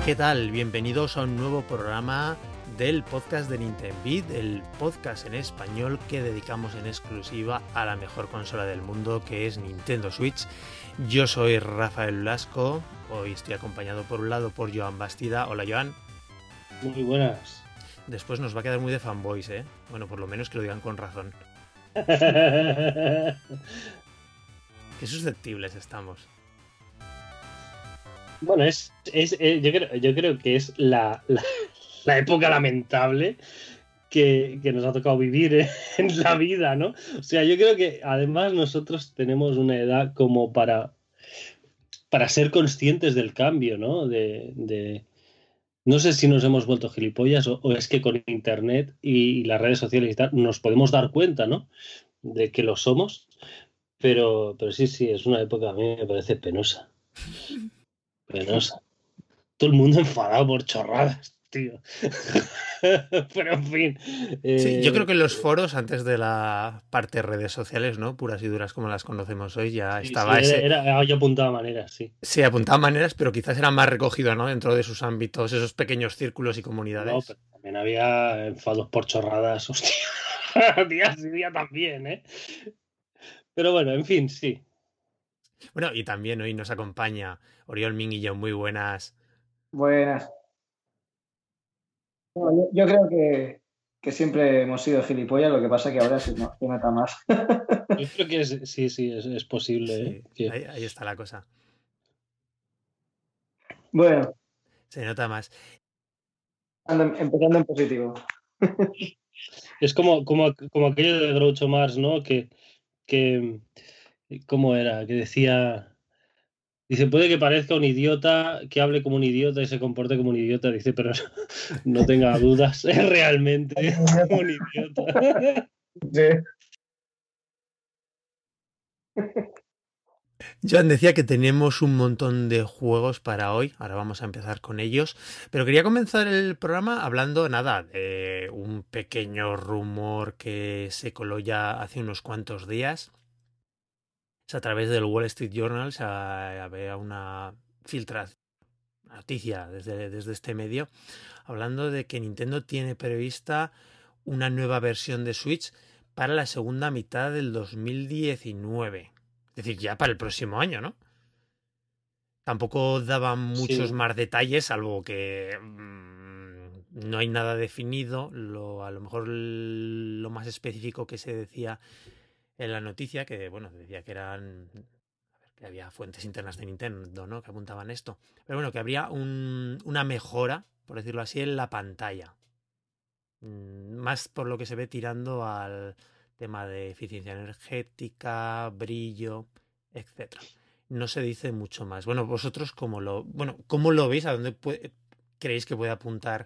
¿Qué tal? Bienvenidos a un nuevo programa del podcast de Nintendo Beat, el podcast en español que dedicamos en exclusiva a la mejor consola del mundo, que es Nintendo Switch. Yo soy Rafael Lasco, hoy estoy acompañado por un lado por Joan Bastida. Hola, Joan. Muy buenas. Después nos va a quedar muy de fanboys, ¿eh? Bueno, por lo menos que lo digan con razón. Qué susceptibles estamos. Bueno, yo creo que es la época lamentable que nos ha tocado vivir en la vida, ¿no? O sea, yo creo que además nosotros tenemos una edad como para ser conscientes del cambio, ¿no? No sé si nos hemos vuelto gilipollas o es que con Internet y las redes sociales y tal nos podemos dar cuenta, ¿no? De que lo somos, pero sí, es una época a mí me parece penosa. Penosa. Todo el mundo enfadado por chorradas, tío. Pero en fin. Sí, yo creo que en los foros, antes de la parte de redes sociales, ¿no? Puras y duras como las conocemos hoy, ya Sí, estaba ese. yo apuntaba maneras, sí. Se apuntaban maneras, pero quizás era más recogido, ¿no? Dentro de sus ámbitos, esos pequeños círculos y No, comunidades. pero también había enfados por chorradas, hostia. Día sí, día también, ¿eh? Pero bueno, en fin, sí. Bueno, y también hoy nos acompaña Oriol Minguillo, muy buenas. Buenas. Bueno, yo creo que siempre hemos sido gilipollas, lo que pasa que ahora se nota más. Yo creo que sí, es posible, ¿eh? Sí, ahí está la cosa. Bueno, Se nota más. empezando en positivo. Es como aquello de Groucho Marx, ¿no? Que ¿cómo era? Que decía. Dice, puede que parezca un idiota, que hable como un idiota y se comporte como un idiota. Dice, pero no tenga dudas, es realmente un idiota. Sí. Joan decía que tenemos un montón de juegos para hoy, ahora vamos a empezar con ellos, pero quería comenzar el programa hablando, nada, de un pequeño rumor que se coló ya hace unos cuantos días. Es a través del Wall Street Journal, había una filtración, noticia desde este medio, hablando de que Nintendo tiene prevista una nueva versión de Switch para la segunda mitad del 2019. Es decir, ya para el próximo año, ¿no? Tampoco daban muchos Sí, más detalles, salvo que no hay nada definido. A lo mejor lo más específico que se decía en la noticia, que bueno, decía que eran que había fuentes internas de Nintendo, ¿no? Que apuntaban esto. Pero bueno, que habría una mejora, por decirlo así, en la pantalla. Más por lo que se ve tirando al tema de eficiencia energética, brillo, etcétera. No se dice mucho más. Bueno, vosotros cómo lo veis, a dónde creéis que puede apuntar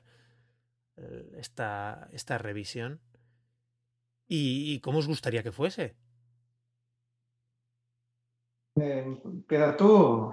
esta revisión y cómo os gustaría que fuese. Empieza tú.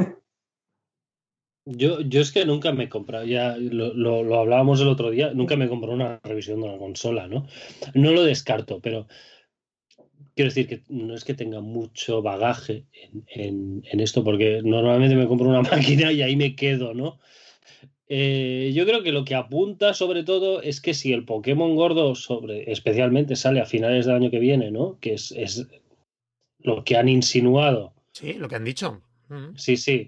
yo es que nunca me he comprado, ya lo hablábamos el otro día, nunca me he comprado una revisión de una consola, ¿no? No lo descarto, pero quiero decir que no es que tenga mucho bagaje en esto, porque normalmente me compro una máquina y ahí me quedo, ¿no? Yo creo que lo que apunta sobre todo es que si el Pokémon gordo especialmente sale a finales del año que viene, ¿no? Que es lo que han insinuado. Sí, lo que han dicho. Sí, sí.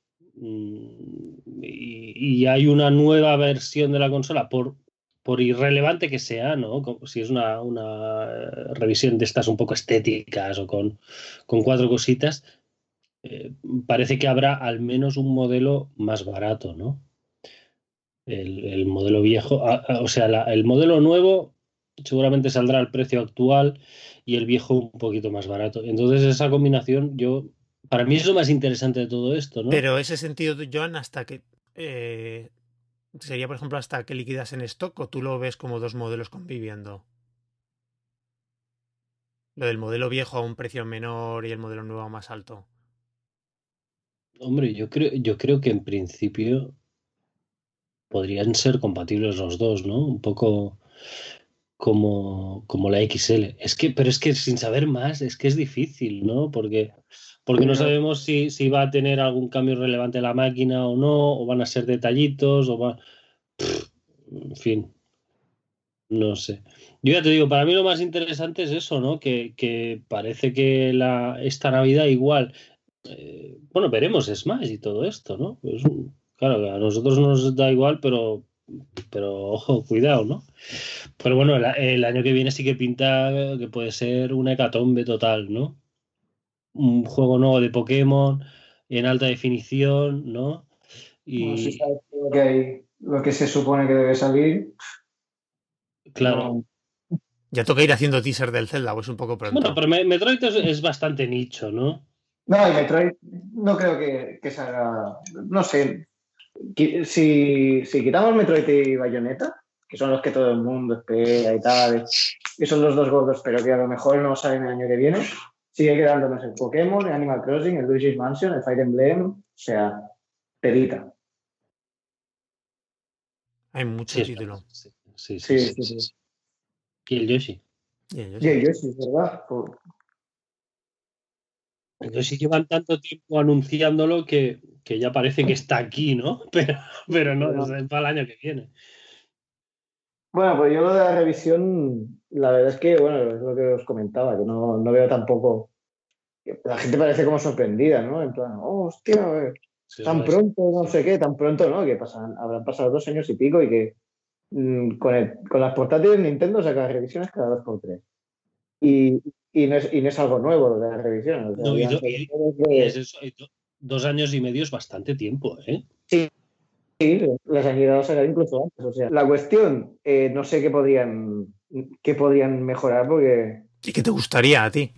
Y hay una nueva versión de la consola, por irrelevante que sea, ¿no? Si es una revisión de estas un poco estéticas o con cuatro cositas, eh, parece que habrá al menos un modelo más barato, ¿no? El modelo viejo, o sea, el modelo nuevo seguramente saldrá al precio actual y el viejo un poquito más barato. Entonces esa combinación, para mí es lo más interesante de todo esto, ¿no? Pero ese sentido, Joan, hasta que sería, por ejemplo, hasta que liquidas en stock o tú lo ves como dos modelos conviviendo. Lo del modelo viejo a un precio menor y el modelo nuevo más alto. Hombre, yo creo que en principio podrían ser compatibles los dos, ¿no? Un poco. como la XL. Pero es que sin saber más, es que es difícil, ¿no? Porque no sabemos si va a tener algún cambio relevante la máquina o no, o van a ser detallitos, en fin, no sé. Yo ya te digo, para mí lo más interesante es eso, ¿no? Que parece que esta Navidad igual, bueno, veremos Smash y todo esto, ¿no? Claro, a nosotros nos da igual, pero ojo, cuidado, ¿no? Pero bueno, el año que viene sí que pinta que puede ser una hecatombe total, ¿no? Un juego nuevo de Pokémon en alta definición, ¿no? Bueno, si Y sabes lo que hay, lo que se supone que debe salir, claro. no. Ya toca ir haciendo teaser del Zelda, pues un poco Bueno, pronto. pero Metroid es bastante nicho, ¿no? No, y Metroid no creo que se haga. No sé. Si quitamos Metroid y Bayonetta, que son los que todo el mundo espera y tal, y son los dos gordos, pero que a lo mejor no salen el año que viene, sigue quedándonos el Pokémon, el Animal Crossing, el Luigi's Mansion, el Fire Emblem, o sea, perita. Hay Sí, mucho es verdad. título. Sí, sí, sí, Sí, sí. sí, sí. Y el Yoshi. Y ellos Y sí. el Yoshi, es verdad. El Yoshi llevan tanto tiempo anunciándolo que ya parece que está aquí, ¿no? Pero no, es para el año que viene. Bueno, pues yo lo de la revisión, la verdad es que, bueno, es lo que os comentaba, que no veo tampoco. La gente parece como sorprendida, ¿no? En plan, oh, hostia, Sí, tan pronto, no sé qué, tan pronto, ¿no? Que pasan, habrán pasado 2 años y pico y que con las portátiles Nintendo saca revisiones cada 2 por 3. Y, y no es algo nuevo lo de las revisiones. O sea, No, habían sobre todo y es eso, 2 años y medio es bastante tiempo, ¿eh? sí, las han llegado a sacar incluso antes. O sea, la cuestión, no sé qué podrían mejorar porque ¿Y qué te gustaría a ti?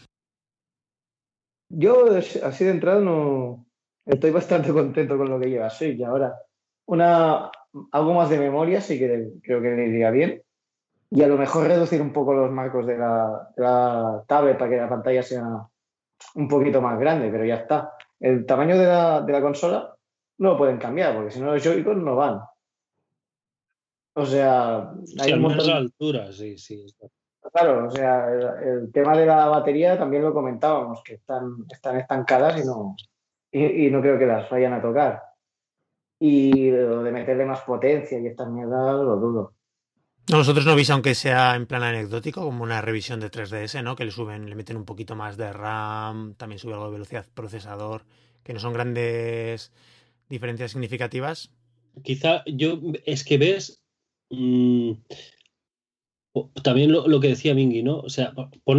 yo así de entrada no estoy bastante contento con lo que lleva Switch. Y ahora, una, algo más de memoria sí que creo que le iría bien. Y a lo mejor reducir un poco los marcos de la tablet para que la pantalla sea un poquito más grande, pero ya está. El tamaño de la consola no lo pueden cambiar, porque si no los Joy-Con no van. O sea, Sí, hay un al menos a la montón. altura, sí, sí. Claro, o sea, el tema de la batería también lo comentábamos, que están estancadas y no creo que las vayan a tocar. Y lo de meterle más potencia y estas mierdas lo dudo. No, vosotros no veis, aunque sea en plan anecdótico, como una revisión de 3DS, ¿no? Que le meten un poquito más de RAM, también sube algo de velocidad procesador, que no son grandes diferencias significativas. Quizá es que ves, mm, también lo que decía Mingy, ¿no? O sea,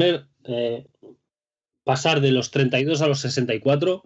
pasar de los 32 a los 64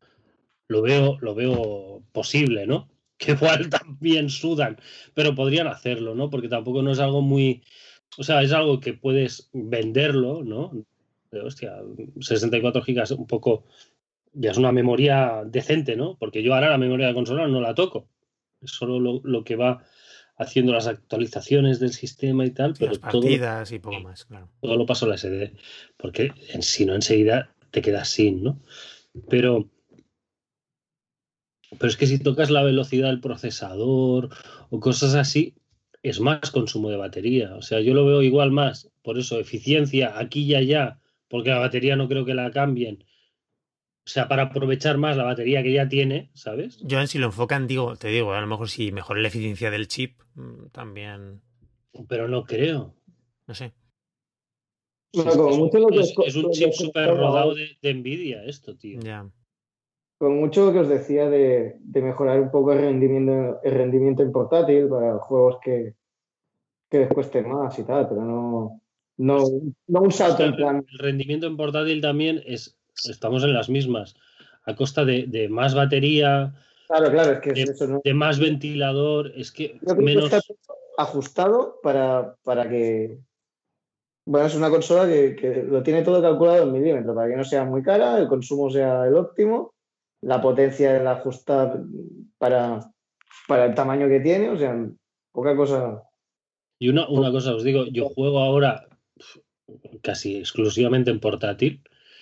lo veo posible, ¿no? Que igual también sudan, pero podrían hacerlo, ¿no? Porque tampoco no es algo muy, o sea, es algo que puedes venderlo, ¿no? De, hostia, 64 gigas un poco, ya es una memoria decente, ¿no? Porque yo ahora la memoria de consola no la toco, es solo lo que va haciendo las actualizaciones del sistema y tal, Sí, las pero todo, partidas y poco más, claro. todo lo paso a la SD, porque si no enseguida te quedas sin, ¿no? Pero Pero es que si tocas la velocidad del procesador o cosas así, es más consumo de batería. O sea, yo lo veo igual más. Por eso, eficiencia aquí y allá, porque la batería no creo que la cambien. O sea, para aprovechar más la batería que ya tiene, ¿sabes? Yo, si lo enfocan, te digo, a lo mejor si mejora la eficiencia del chip, también, Pero no creo. no sé. Si Bueno, es que como mucho es un lo que chip os súper comentaba, rodado de Nvidia esto, tío. Ya. con mucho lo que os decía de mejorar un poco el rendimiento en portátil para juegos que les cueste más y tal, pero no, no un Es salto que en plan. el rendimiento en portátil también estamos en las mismas, a costa de más batería, Claro, claro, es que es de, eso, ¿no? de más ventilador, es que Yo creo que está menos. todo ajustado para que. Bueno, es una consola que lo tiene todo calculado en milímetros, para que no sea muy cara, el consumo sea el óptimo, la potencia la ajusta para, para el tamaño que tiene, o sea, poca cosa. Y una cosa os digo, yo juego ahora casi exclusivamente en portátil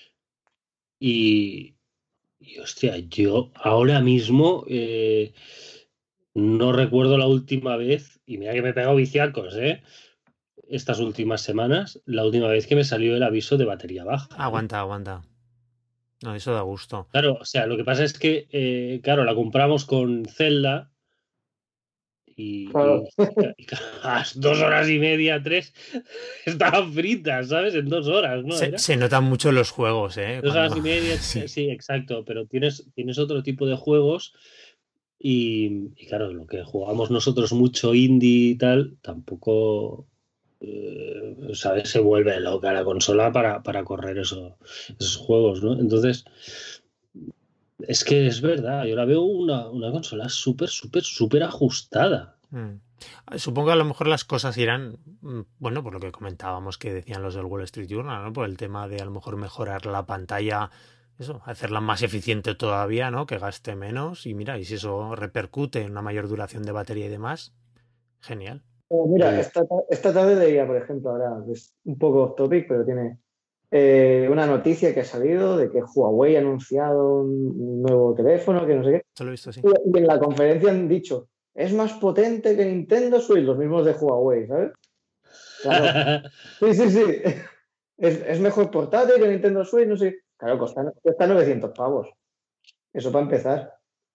y, hostia, yo ahora mismo no recuerdo la última vez, y mira que me he pegado viciacos, ¿eh? estas últimas semanas, la última vez que me salió el aviso de batería baja. Aguanta. No, eso da gusto. Claro, o sea, lo que pasa es que, claro, la compramos con Zelda y a las 2 horas y media, 3, estaban fritas, ¿sabes? En 2 horas, ¿no? Se notan mucho los juegos, ¿eh? 2 horas y media, sí, exacto, pero tienes otro tipo de juegos y claro, lo que jugamos nosotros mucho indie y tal, tampoco, ¿sabes? Se vuelve loca la consola para correr esos juegos, ¿no? Entonces, es que es verdad, yo la veo una consola súper ajustada. Supongo que a lo mejor las cosas irán, bueno, por lo que comentábamos que decían los del Wall Street Journal, ¿no? Por el tema de a lo mejor mejorar la pantalla, eso, hacerla más eficiente todavía, ¿no? Que gaste menos y mira, y si eso repercute en una mayor duración de batería y demás, genial. Mira, esta tarde leía, por ejemplo, ahora es un poco off topic, pero tiene una noticia que ha salido de que Huawei ha anunciado un nuevo teléfono, que no sé qué. Esto lo he visto, sí. Y en la conferencia han dicho, es más potente que Nintendo Switch, los mismos de Huawei, ¿sabes? Claro. Sí. Es mejor portátil que Nintendo Switch, no sé. Claro, cuesta 900 pavos. Eso para empezar.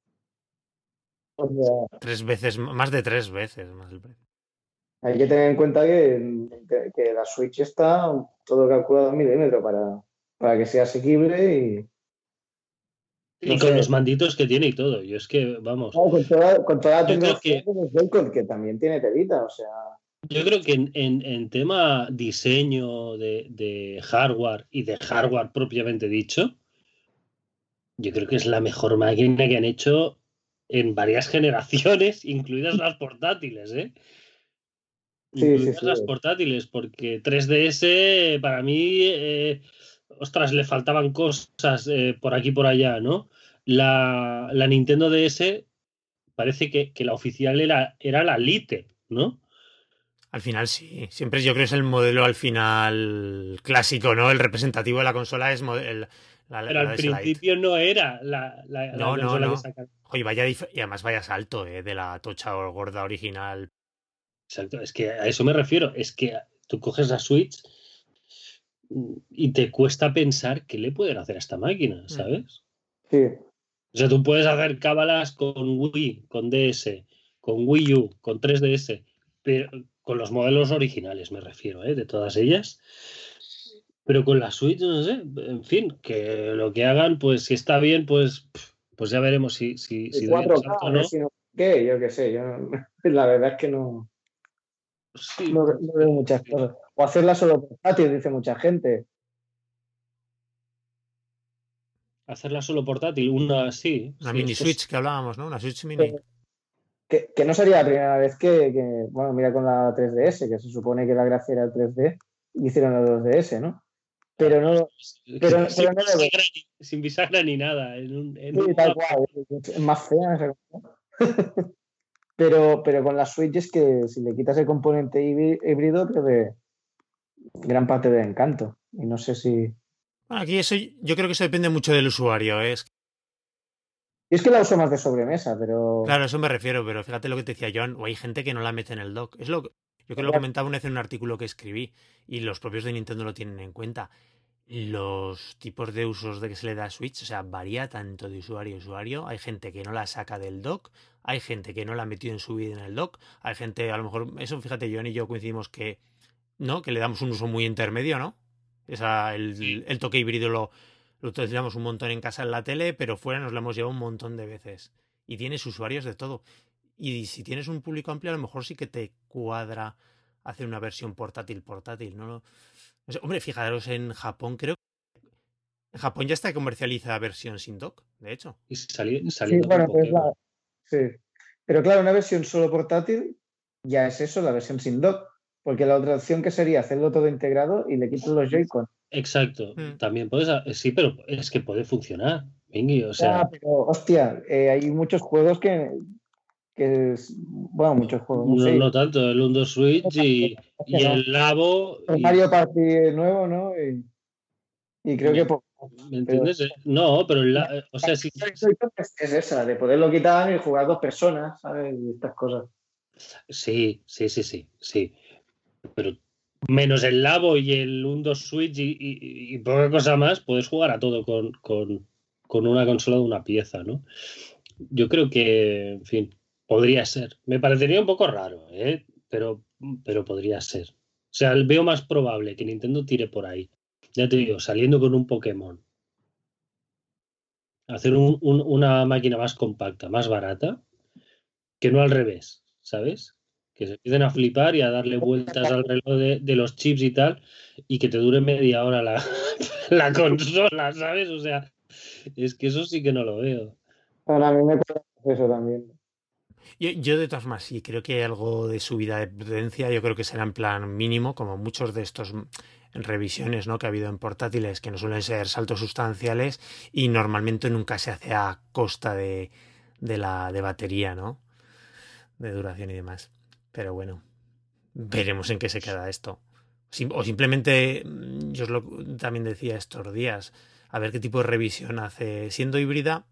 O sea, 3 veces, más de 3 veces más el precio. hay que tener en cuenta que la Switch está todo calculado en milímetro para que sea asequible y con los manditos que tiene y todo. Yo es que, vamos. Con toda la tecnología que también tiene telita, o sea. Yo creo que en tema diseño de hardware y de hardware propiamente dicho, yo creo que es la mejor máquina que han hecho en varias generaciones, incluidas las portátiles, ¿eh? Incluidas las portátiles, porque 3DS para mí, ostras, le faltaban cosas por aquí y por allá, ¿no? La Nintendo DS parece que la oficial era la Lite, ¿no? Al final sí, siempre yo creo que es el modelo al final clásico, ¿no? El representativo de la consola es pero al principio no era la consola que sacaron. Oye, y además vaya salto, de la tocha o gorda original. Exacto, es que a eso me refiero, es que tú coges la Switch y te cuesta pensar qué le pueden hacer a esta máquina, ¿sabes? Sí. O sea, tú puedes hacer cábalas con Wii, con DS, con Wii U, con 3DS, pero con los modelos originales me refiero, de todas ellas. Pero con la Switch, no sé, en fin, que lo que hagan, pues si está bien, pues ya veremos si doy el salto o no. ¿Qué? Yo qué sé, la verdad es que no, sí, no veo muchas cosas. O hacerla solo portátil, dice mucha gente. Hacerla solo portátil, una así. Una mini Switch que hablábamos, ¿no? Una Switch mini. Que no sería la primera vez bueno, mira con la 3DS, que se supone que la gracia era el 3D, y hicieron la 2DS, ¿no? Pero no. Pero sin bisagra ni nada. Sí, tal cual, es más fea esa cosa. Pero con la Switch es que si le quitas el componente híbrido, pierde gran parte del encanto. Y no sé si. Bueno, aquí yo creo que eso depende mucho del usuario, ¿eh? Y es que la uso más de sobremesa, pero. Claro, a eso me refiero, pero fíjate lo que te decía John, o hay gente que no la mete en el dock. Yo creo que lo comentaba una vez en un artículo que escribí, y los propios de Nintendo lo tienen en cuenta. Los tipos de usos de que se le da a Switch, o sea, varía tanto de usuario a usuario. Hay gente que no la saca del dock, hay gente que no la ha metido en su vida en el dock, hay gente, a lo mejor, eso fíjate, John y yo coincidimos que, ¿no? Que le damos un uso muy intermedio, ¿no? El toque híbrido lo utilizamos un montón en casa en la tele, pero fuera nos lo hemos llevado un montón de veces. Y tienes usuarios de todo. Y si tienes un público amplio, a lo mejor sí que te cuadra hacer una versión portátil, ¿no? O sea, hombre, fijaros en Japón, creo. En Japón ya está comercializada versión sin dock, de hecho. Y saliendo sí, bueno, sí. Pero claro, una versión solo portátil ya es eso, la versión sin dock. Porque la otra opción que sería hacerlo todo integrado y le quitas los Joy-Con. Exacto. También puedes. Sí, pero es que puede funcionar. Venga, o sea. Pero, hostia, hay muchos juegos bueno, muchos juegos. No tanto, el 1-2 Switch y el Labo. El Mario Party nuevo, ¿no? Y creo que. ¿Me entiendes? No, pero o sea, sí. Es esa, de poderlo quitar y jugar 2 personas, ¿sabes? Y estas cosas. Sí. Pero menos el Labo y el 1-2 Switch y poca cosa más, puedes jugar a todo con una consola de una pieza, ¿no? Yo creo que, en fin, podría ser. Me parecería un poco raro, ¿eh? Pero podría ser. O sea, veo más probable que Nintendo tire por ahí. Ya te digo, saliendo con un Pokémon, hacer una máquina más compacta, más barata, que no al revés, ¿sabes? Que se empiecen a flipar y a darle vueltas al reloj de los chips y tal, y que te dure media hora la, la consola, ¿sabes? O sea, es que eso sí que no lo veo. Ahora a mí me pasa eso también. Yo de todas formas sí creo que hay algo de subida de potencia, yo creo que será en plan mínimo, como muchos de estos revisiones, ¿no?, que ha habido en portátiles, que no suelen ser saltos sustanciales y normalmente nunca se hace a costa de batería, ¿no? De duración y demás. Pero bueno, veremos en qué se queda esto. O simplemente, yo os lo también decía estos días, a ver qué tipo de revisión hace. Siendo híbrida,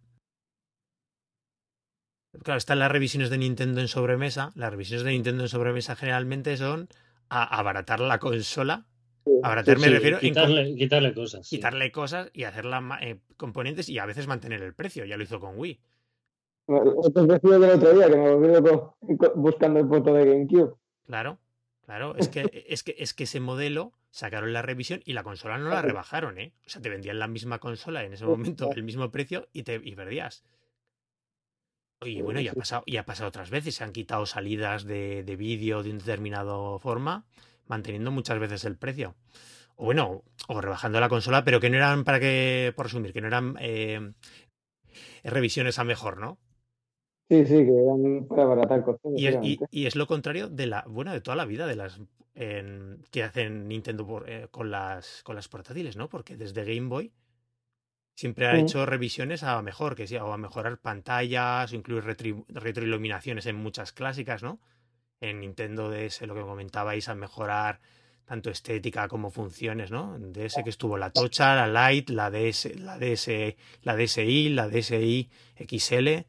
claro, están las revisiones de Nintendo en sobremesa. Las revisiones de Nintendo en sobremesa generalmente son a abaratar la consola. Sí, Abaratar me Sí, refiero en quitarle cosas, sí. quitarle cosas y hacerla componentes y a veces mantener el precio. Ya lo hizo con Wii. Otro vestido del otro día que me volví loco buscando el foto de GameCube. Claro, claro. Es que ese modelo sacaron la revisión y la consola no la rebajaron, ¿eh? O sea, te vendían la misma consola en ese momento, el mismo precio y perdías. Y bueno, y ha pasado otras veces. Se han quitado salidas de vídeo de una determinada forma, manteniendo muchas veces el precio. O bueno, o rebajando la consola, pero que no eran, por resumir, que no eran revisiones a mejor, ¿no? Sí, sí, que eran para abaratar costes, Y es, y, básicamente. y es lo contrario de toda la vida de las que hacen Nintendo con las portátiles, ¿no? Porque desde Game Boy siempre ha Mm. hecho revisiones a mejor, que sea, o a mejorar pantallas, o incluir retroiluminaciones en muchas clásicas, ¿no? En Nintendo DS, lo que comentabais, a mejorar tanto estética como funciones, ¿no? En DS que estuvo la Tocha, la Lite, la DSi, la DSi XL.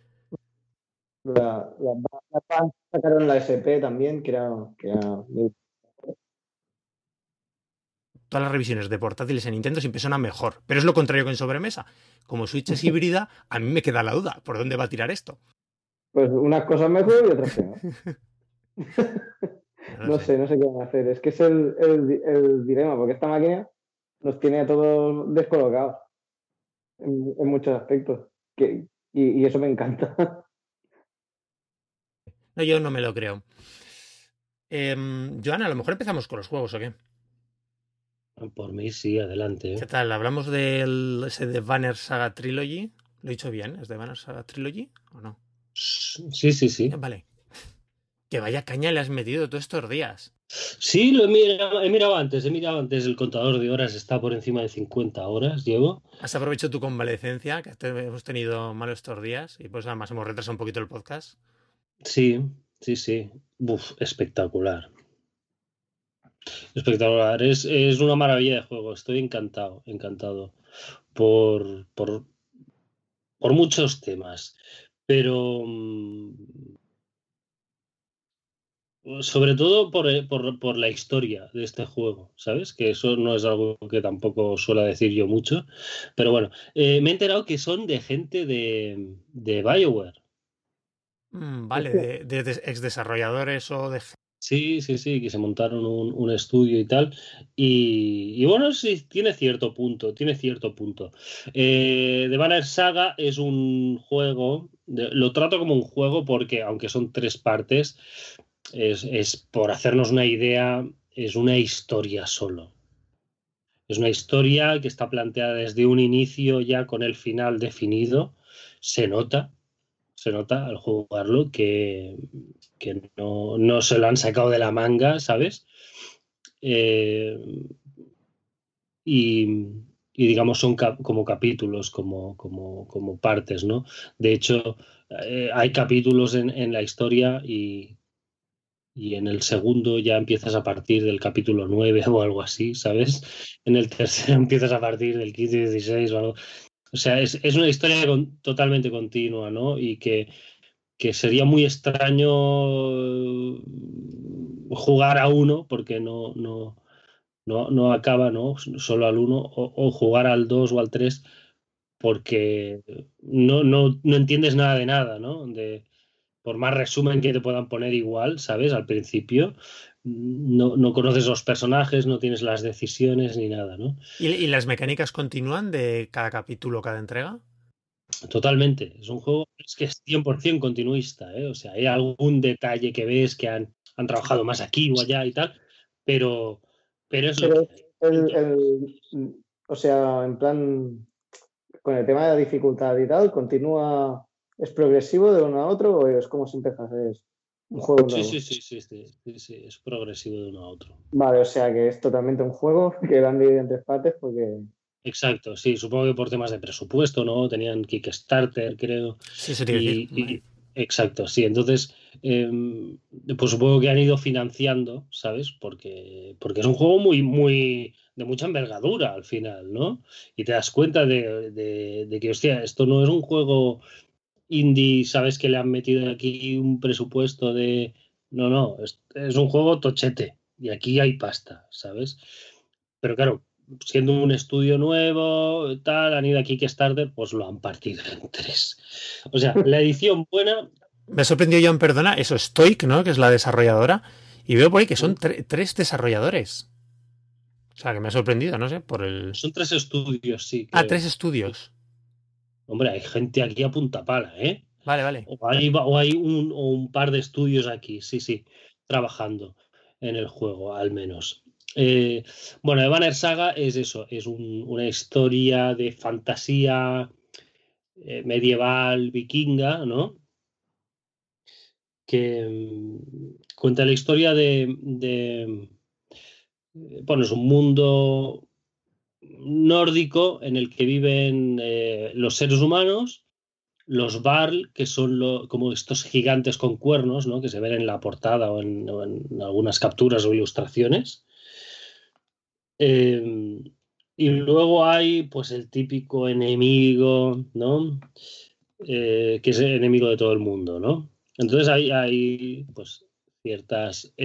La Pan sacaron la SP también, que era Todas las revisiones de portátiles en Nintendo siempre son a mejor, pero es lo contrario que en sobremesa. Como Switch es híbrida, a mí me queda la duda, ¿por dónde va a tirar esto? pues unas cosas mejor y otras peor. No lo No sé. sé, no sé qué van a hacer. Es que es el dilema, porque esta máquina nos tiene a todos descolocados en muchos aspectos. Y eso me encanta. No, yo no me lo creo. Joana, a lo mejor empezamos con los juegos, ¿o qué? Por mí sí, adelante, ¿Qué ¿eh? tal? ¿Hablamos del ese de Banner Saga Trilogy? ¿Lo he dicho bien? ¿Es de Banner Saga Trilogy o no? Sí, sí, sí. Vale. Que vaya caña le has metido todos estos días. Sí, he mirado antes, el contador de horas está por encima de 50 horas, llevo. Has aprovechado tu convalecencia, que hemos tenido malos estos días, y pues además hemos retrasado un poquito el podcast. Sí, sí, sí. Uf, espectacular. Espectacular. Es una maravilla de juego. Estoy encantado, encantado por, por muchos temas. Pero sobre todo por la historia de este juego, ¿sabes? Que eso no es algo que tampoco suelo decir yo mucho. Pero bueno, me he enterado que son de gente de BioWare. Vale, de ex desarrolladores o de... Sí, sí, sí, que se montaron un estudio y tal. Y bueno, sí, tiene cierto punto, tiene cierto punto. The Banner Saga es un juego, lo trato como un juego porque, aunque son tres partes, es por hacernos una idea, es una historia solo. Es una historia que está planteada desde un inicio ya con el final definido. Se nota, se nota al jugarlo que no se lo han sacado de la manga, ¿sabes? Eh, y, y, digamos son como capítulos, como partes, ¿no? De hecho, hay capítulos en la historia y en el segundo ya empiezas a partir del capítulo 9 o algo así, ¿sabes? En el tercero empiezas a partir del 15 y 16 o algo. O sea, es una historia totalmente continua, ¿no? Y que sería muy extraño jugar a uno porque no acaba, ¿no? Solo al uno, o jugar al 2 o al 3 porque no entiendes nada de nada, ¿no? Por más resumen que te puedan poner igual, ¿sabes? Al principio, no conoces los personajes, no tienes las decisiones ni nada, ¿no? ¿Y las mecánicas continúan de cada capítulo, cada entrega? Totalmente. Es un juego que es 100% continuista, ¿eh? O sea, hay algún detalle que ves que han trabajado más aquí o allá y tal, pero eso. Pero o sea, en plan, con el tema de la dificultad y tal, ¿continúa, es progresivo de uno a otro o es como si empezases un juego nuevo? Sí, es progresivo de uno a otro. Vale, o sea que es totalmente un juego que lo han dividido en 3 partes porque... Exacto, sí, supongo que por temas de presupuesto, ¿no? Tenían Kickstarter, creo. Sí, eso te iba a decir. Exacto, sí. Entonces, pues supongo que han ido financiando, ¿sabes? Porque es un juego muy de mucha envergadura al final, ¿no? Y te das cuenta de que, hostia, esto no es un juego indie, ¿sabes? Que le han metido aquí un presupuesto de... No, es un juego tochete y aquí hay pasta, ¿sabes? Pero claro, siendo un estudio nuevo, tal, han ido aquí Kickstarter, pues lo han partido en 3. O sea, la edición buena... Me ha sorprendido, John, perdona, eso es Stoic, ¿no? Que es la desarrolladora. Y veo por ahí que son 3 desarrolladores. O sea, que me ha sorprendido, no sé, por el... Son 3 estudios, sí, creo. 3 estudios. Hombre, hay gente aquí a punta pala, ¿eh? Vale. O hay un par de estudios aquí, sí, trabajando en el juego, al menos. Bueno, The Banner Saga es eso, es una historia de fantasía medieval vikinga, ¿no? Que cuenta la historia bueno, es un mundo nórdico en el que viven los seres humanos, los Varl, que son como estos gigantes con cuernos, ¿no? Que se ven en la portada o en algunas capturas o ilustraciones. Y luego hay pues el típico enemigo, ¿no? Que es el enemigo de todo el mundo, ¿no? Entonces hay pues ciertas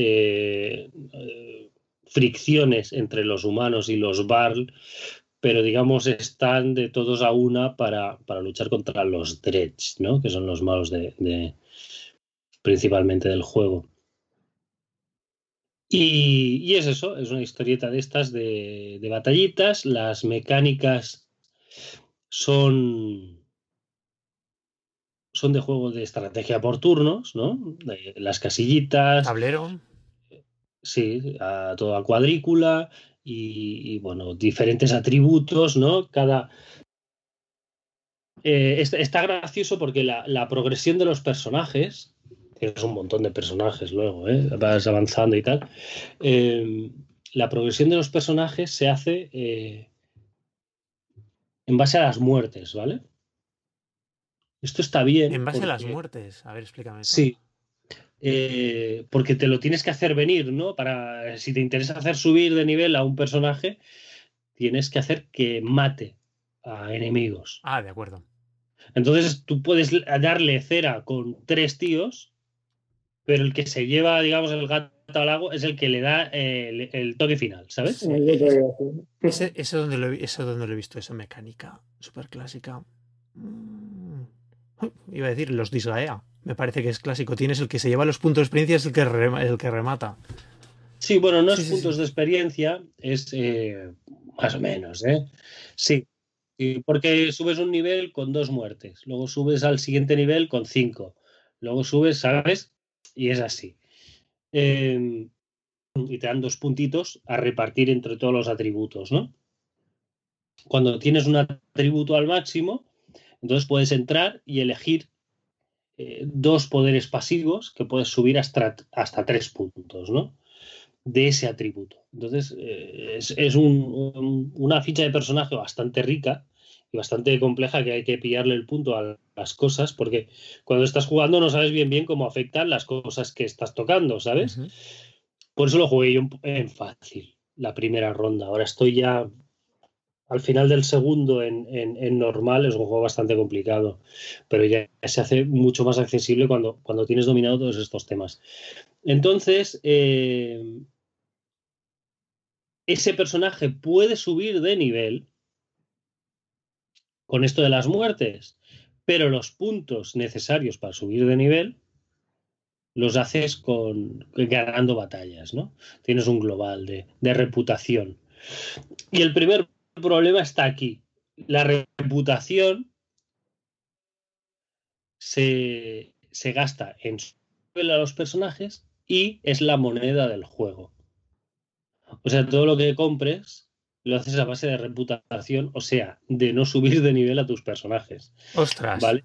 fricciones entre los humanos y los Varl, pero digamos están de todos a una para luchar contra los Dredge, ¿no? Que son los malos principalmente del juego. Y es eso, es una historieta de estas de batallitas. Las mecánicas son de juego de estrategia por turnos, ¿no? Las casillitas. Tablero. Sí, a toda cuadrícula y, bueno, diferentes atributos, ¿no? Está gracioso porque la progresión de los personajes, tienes un montón de personajes luego, ¿eh? Vas avanzando y tal. La progresión de los personajes se hace en base a las muertes, ¿vale? Esto está bien. En base a las muertes. A ver, explícame eso. Sí. Porque te lo tienes que hacer venir, ¿no? Si te interesa hacer subir de nivel a un personaje, tienes que hacer que mate a enemigos. De acuerdo. Entonces tú puedes darle cera con 3 tíos, pero el que se lleva, digamos, el gato al lago es el que le da el toque final, ¿sabes? Sí. Eso donde lo he visto, esa mecánica súper clásica. Iba a decir, los Disgaea. Me parece que es clásico. Tienes el que se lleva los puntos de experiencia, es el que remata. Sí, bueno, no es puntos de experiencia, es más o menos, ¿eh? Sí, porque subes un nivel con 2 muertes, luego subes al siguiente nivel con 5, luego subes, ¿sabes? Y es así. Y te dan 2 puntitos a repartir entre todos los atributos, ¿no? Cuando tienes un atributo al máximo, entonces puedes entrar y elegir 2 poderes pasivos que puedes subir hasta 3 puntos, ¿no? De ese atributo. Entonces, es una ficha de personaje bastante rica y bastante compleja que hay que pillarle el punto a las cosas, porque cuando estás jugando no sabes bien cómo afectan las cosas que estás tocando, ¿sabes? Por eso lo jugué yo en fácil, la primera ronda. Ahora estoy ya al final del segundo en normal es un juego bastante complicado, pero ya se hace mucho más accesible cuando tienes dominado todos estos temas. Entonces, ese personaje puede subir de nivel con esto de las muertes, pero los puntos necesarios para subir de nivel los haces ganando batallas, ¿no? Tienes un global de reputación. Y el primer problema está aquí. La reputación se gasta en subir a los personajes y es la moneda del juego. O sea, todo lo que compres lo haces a base de reputación, o sea, de no subir de nivel a tus personajes. Ostras. ¿Vale?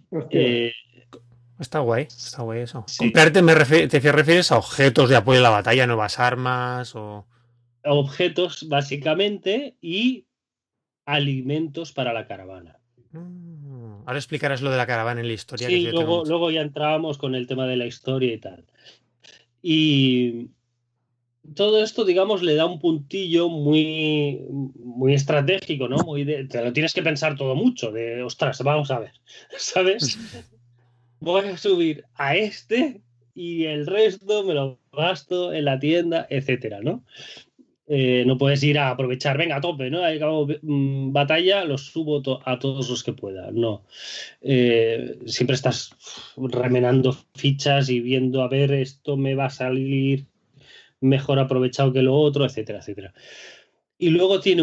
Está guay eso. Sí. Comprarte, ¿te refieres a objetos de apoyo a la batalla, nuevas armas o...? Objetos, básicamente, y alimentos para la caravana. Ahora explicarás lo de la caravana en la historia. Sí, que luego ya entrábamos con el tema de la historia y tal. Y todo esto, digamos, le da un puntillo muy, muy estratégico, ¿no? Te lo tienes que pensar todo mucho, de, ostras, vamos a ver, ¿sabes? Voy a subir a este y el resto me lo gasto en la tienda, etcétera, ¿no? No puedes ir a aprovechar, venga, a tope, ¿no? Acabo batalla, los subo a todos los que pueda. No. Siempre estás remenando fichas y viendo, a ver, esto me va a salir mejor aprovechado que lo otro, etcétera, etcétera. Y luego tiene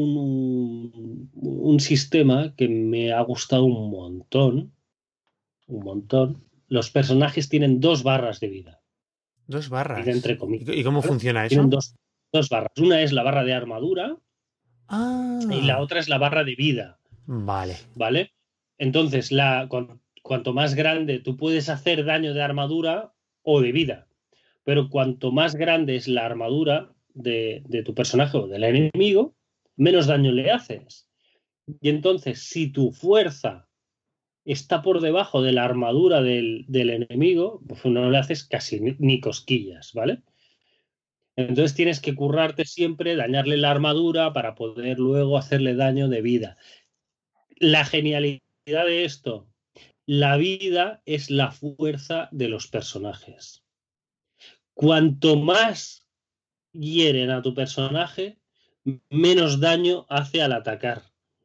un sistema que me ha gustado un montón. Un montón. Los personajes tienen 2 barras de vida. 2 barras. Vida entre comillas. ¿Y cómo funciona eso? Tienen dos barras. Una es la barra de armadura y la Ah, otra es la barra de vida. vale. ¿Vale? Entonces, cuanto más grande tú puedes hacer daño de armadura o de vida, pero cuanto más grande es la armadura de tu personaje o del enemigo, menos daño le haces. Y entonces, si tu fuerza está por debajo de la armadura del enemigo, pues no le haces casi ni cosquillas, ¿vale? Entonces tienes que currarte siempre, dañarle la armadura para poder luego hacerle daño de vida. La genialidad de esto, la vida es la fuerza de los personajes. Cuanto más hieren a tu personaje, menos daño hace al atacar.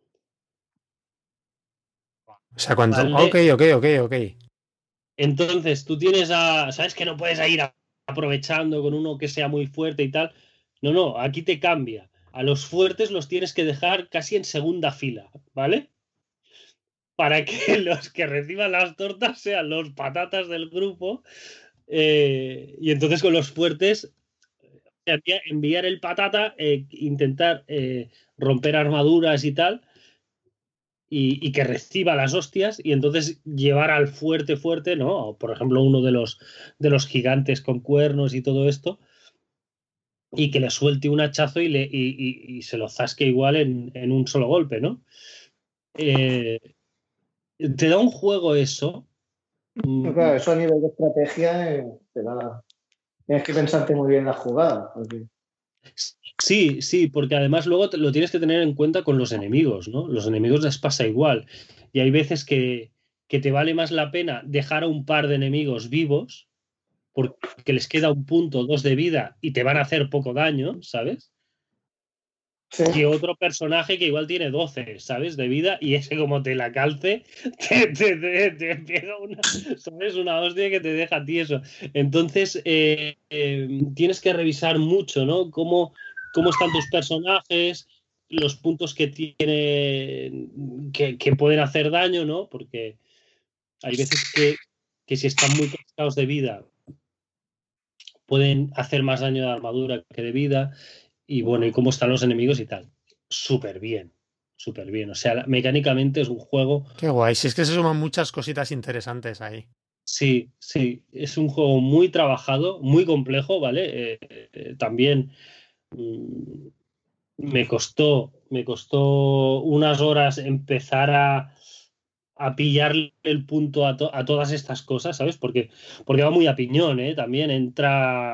O sea, cuando... ¿Vale? Ok. Entonces tú sabes que no puedes ir aprovechando con uno que sea muy fuerte y tal. No, aquí te cambia. A los fuertes los tienes que dejar casi en segunda fila, ¿vale? Para que los que reciban las tortas sean los patatas del grupo. Y entonces con los fuertes enviar el patata, intentar romper armaduras y tal, y que reciba las hostias, y entonces llevar al fuerte, ¿no? Por ejemplo, uno de los gigantes con cuernos y todo esto, y que le suelte un hachazo y se lo zasque igual en un solo golpe, ¿no? Te da un juego eso. Claro, eso a nivel de estrategia tienes que pensarte muy bien la jugada. Porque... Sí, porque además luego lo tienes que tener en cuenta con los enemigos, ¿no? Los enemigos les pasa igual. Y hay veces que te vale más la pena dejar a un par de enemigos vivos porque les queda un punto o 2 de vida y te van a hacer poco daño, ¿sabes? Sí. Que otro personaje que igual tiene 12, ¿sabes? De vida, y ese como te la calce, te pega una hostia que te deja tieso. Entonces, tienes que revisar mucho, ¿no? Cómo están tus personajes, los puntos que tienen, que pueden hacer daño, ¿no? Porque hay veces que si están muy cansados de vida, pueden hacer más daño de armadura que de vida. Y bueno, y cómo están los enemigos y tal. Súper bien. O sea, mecánicamente es un juego. Qué guay. Si es que se suman muchas cositas interesantes ahí. Sí, es un juego muy trabajado, muy complejo, ¿vale? También me costó unas horas empezar a pillarle el punto a todas estas cosas, ¿sabes? Porque va muy a piñón, ¿eh? También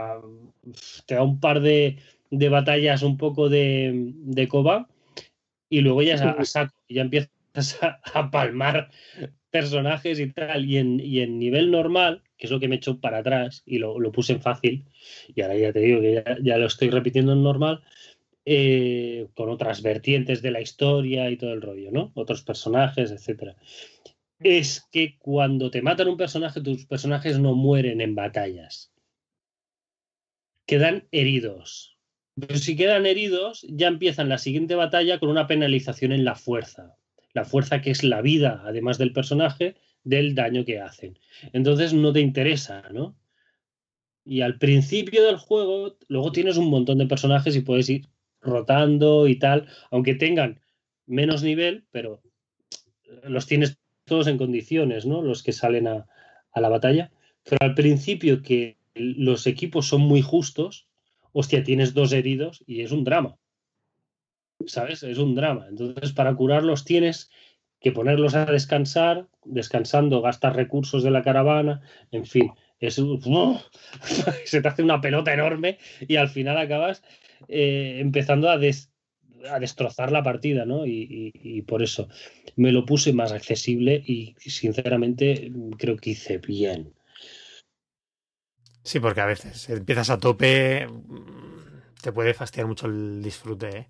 te da un par de batallas un poco de coba y luego ya es a saco, ya empiezas a palmar personajes y tal, y en nivel normal, que es lo que me he hecho para atrás y lo puse en fácil, y ahora ya te digo que ya lo estoy repitiendo en normal, con otras vertientes de la historia y todo el rollo, ¿no? Otros personajes, etcétera. Es que cuando te matan un personaje, tus personajes no mueren en batallas. Quedan heridos. Pero si quedan heridos, ya empiezan la siguiente batalla con una penalización en la fuerza. La fuerza que es la vida, además del personaje, del daño que hacen. Entonces no te interesa, ¿no? Y al principio del juego, luego tienes un montón de personajes y puedes ir rotando y tal, aunque tengan menos nivel, pero los tienes todos en condiciones, ¿no? Los que salen a la batalla. Pero al principio que los equipos son muy justos, hostia, tienes 2 heridos y es un drama. ¿Sabes? Es un drama. Entonces, para curarlos tienes que ponerlos a descansar, descansando gastas recursos de la caravana, en fin, se te hace una pelota enorme y al final acabas empezando a destrozar la partida, ¿no? Y por eso me lo puse más accesible y sinceramente creo que hice bien. Sí, porque a veces empiezas a tope, te puede fastidiar mucho el disfrute, ¿eh?